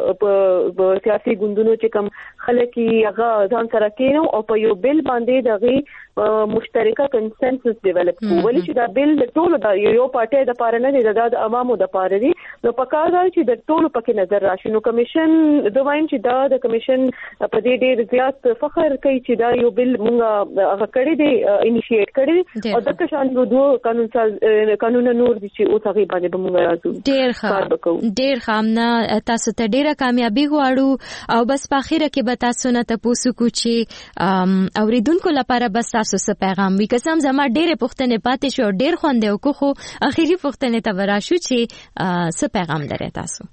د سیاسي ګوندونو چې کوم خلک هغه ځان سره کینو او په یو بل باندې دغه مشترکه کنسنسس ډیولپ کوو ولې چې دا بل د ټولو د یو پارټي د پاره نه دی د عوامو د پاره دی نو په کار دی چې د ټولو پکې نظر راشي. نو کمیشن د وایم چې دا د کمیشن په دې ډېر زیات فخر کوي چې دا یو بل مونږ هغه کړی دی انیشیټ کړی او د شان دوه قانون نور دي چې اوس هغه باندې به موږ راځو. ډېر خامنه تاسو ته ډېره کامیابی غواړو او بس په اخره کې به تاسو نه تاسو کو چې اوریدونکو لپاره بس تاسو څه پیغام وي قسم زما ډېر پوښتنې پاتې شو ډېر خوندې وکړو خو اخیری پوښتنې ته وراشو چې څه پیغام لري تاسو؟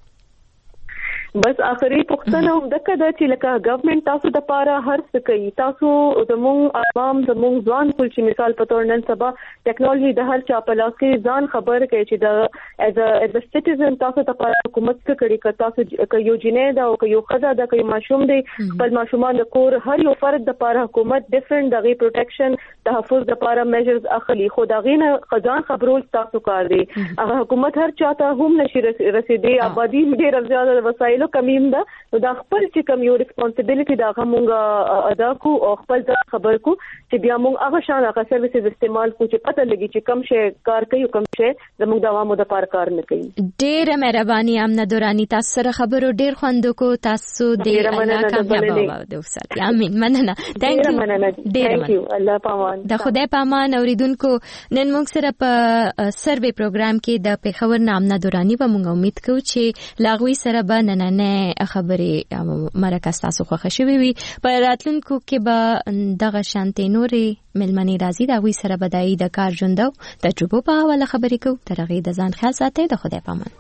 بس آخري پوښتنه هم دغه ده چې لکه ګورنمنت تاسو د پاره هر څه کوي تاسو زموږ عوام زموږ ځوان ټول چې مثال په تور نن سبا ټیکنالوژي د هر چا په لاس کې ځان خبر کوي چې د از ا سټیزن تاسو ته په حکومت کې کړي که تاسو یو جنې دا او یو خزه دا یو ماشوم دی خپل ماشومان د کور هر یو فرد د پاره حکومت ډیفرنٹ دغه پروټیکشن تحفظ د پاره میجرز اخلي خو دغه نه خزان خبرول تاسو کار دی هغه حکومت هر چاته هم نشي رسیدي آبادی ډیر زیاده وسایل کمیم ده نو دا خپل چې کوم یو ریسپانسیبিলিټي دا موږ ادا کو او خپل خبر کو چې بیا موږ هغه شان هغه سرویسز استعمال کو چې پته لګي چې کم شي کار کوي کم شي زموږ د عوامو د پار کار نه کوي. ډېر مهرباني امنه دورانی تاسو سره خبرو ډېر خوند کو تاسو ډېر الله کامیاب او وساتي امين مننه ثانک یو الله پامان د خدای پامان اوریدونکو نن موږ سره په سروې پروګرام کې د پیښور نامنه دورانی به موږ امید کوو چې لاغوي سره به نن نه خبرې مرکه تاسو خوښ شوي وي په راتلونکو کې به دغه شانتي نورې ملمنې راځي دا وی سره بدایي د کار ژوند او تجربه په حواله خبرې کوو تر هغه د ځان خیال ساتئ د خدای پامان.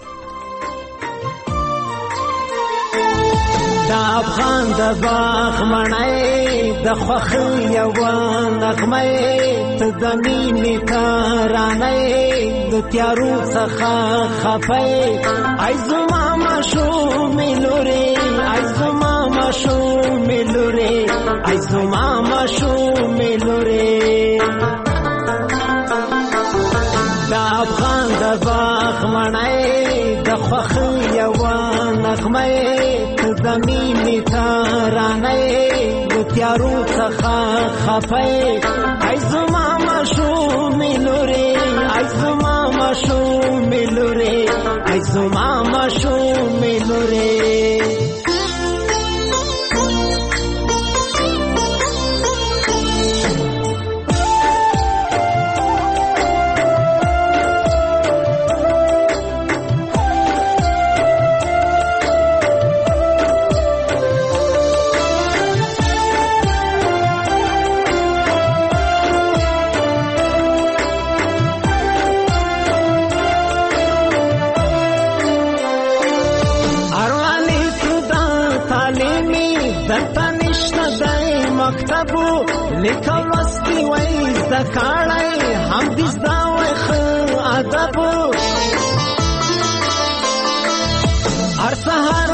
دا افغان د باغ مړی د خوښۍ یوه نغمه ته د مینې ترانه د تیارو څخه خفه ای زما ماشومې لورې ای زما ماشومې لورې ای زما ماشومې لورې دا افغان مړای د خوخ یو نغمه ته د مینې ترانه د تیارو څخه خفه ای زما ماشومې لورې ای زما ماشومې لورې ای زما ماشومې لورې لیکل وستی وای زکاړای هم دې زدا وای خو ادب هر سهار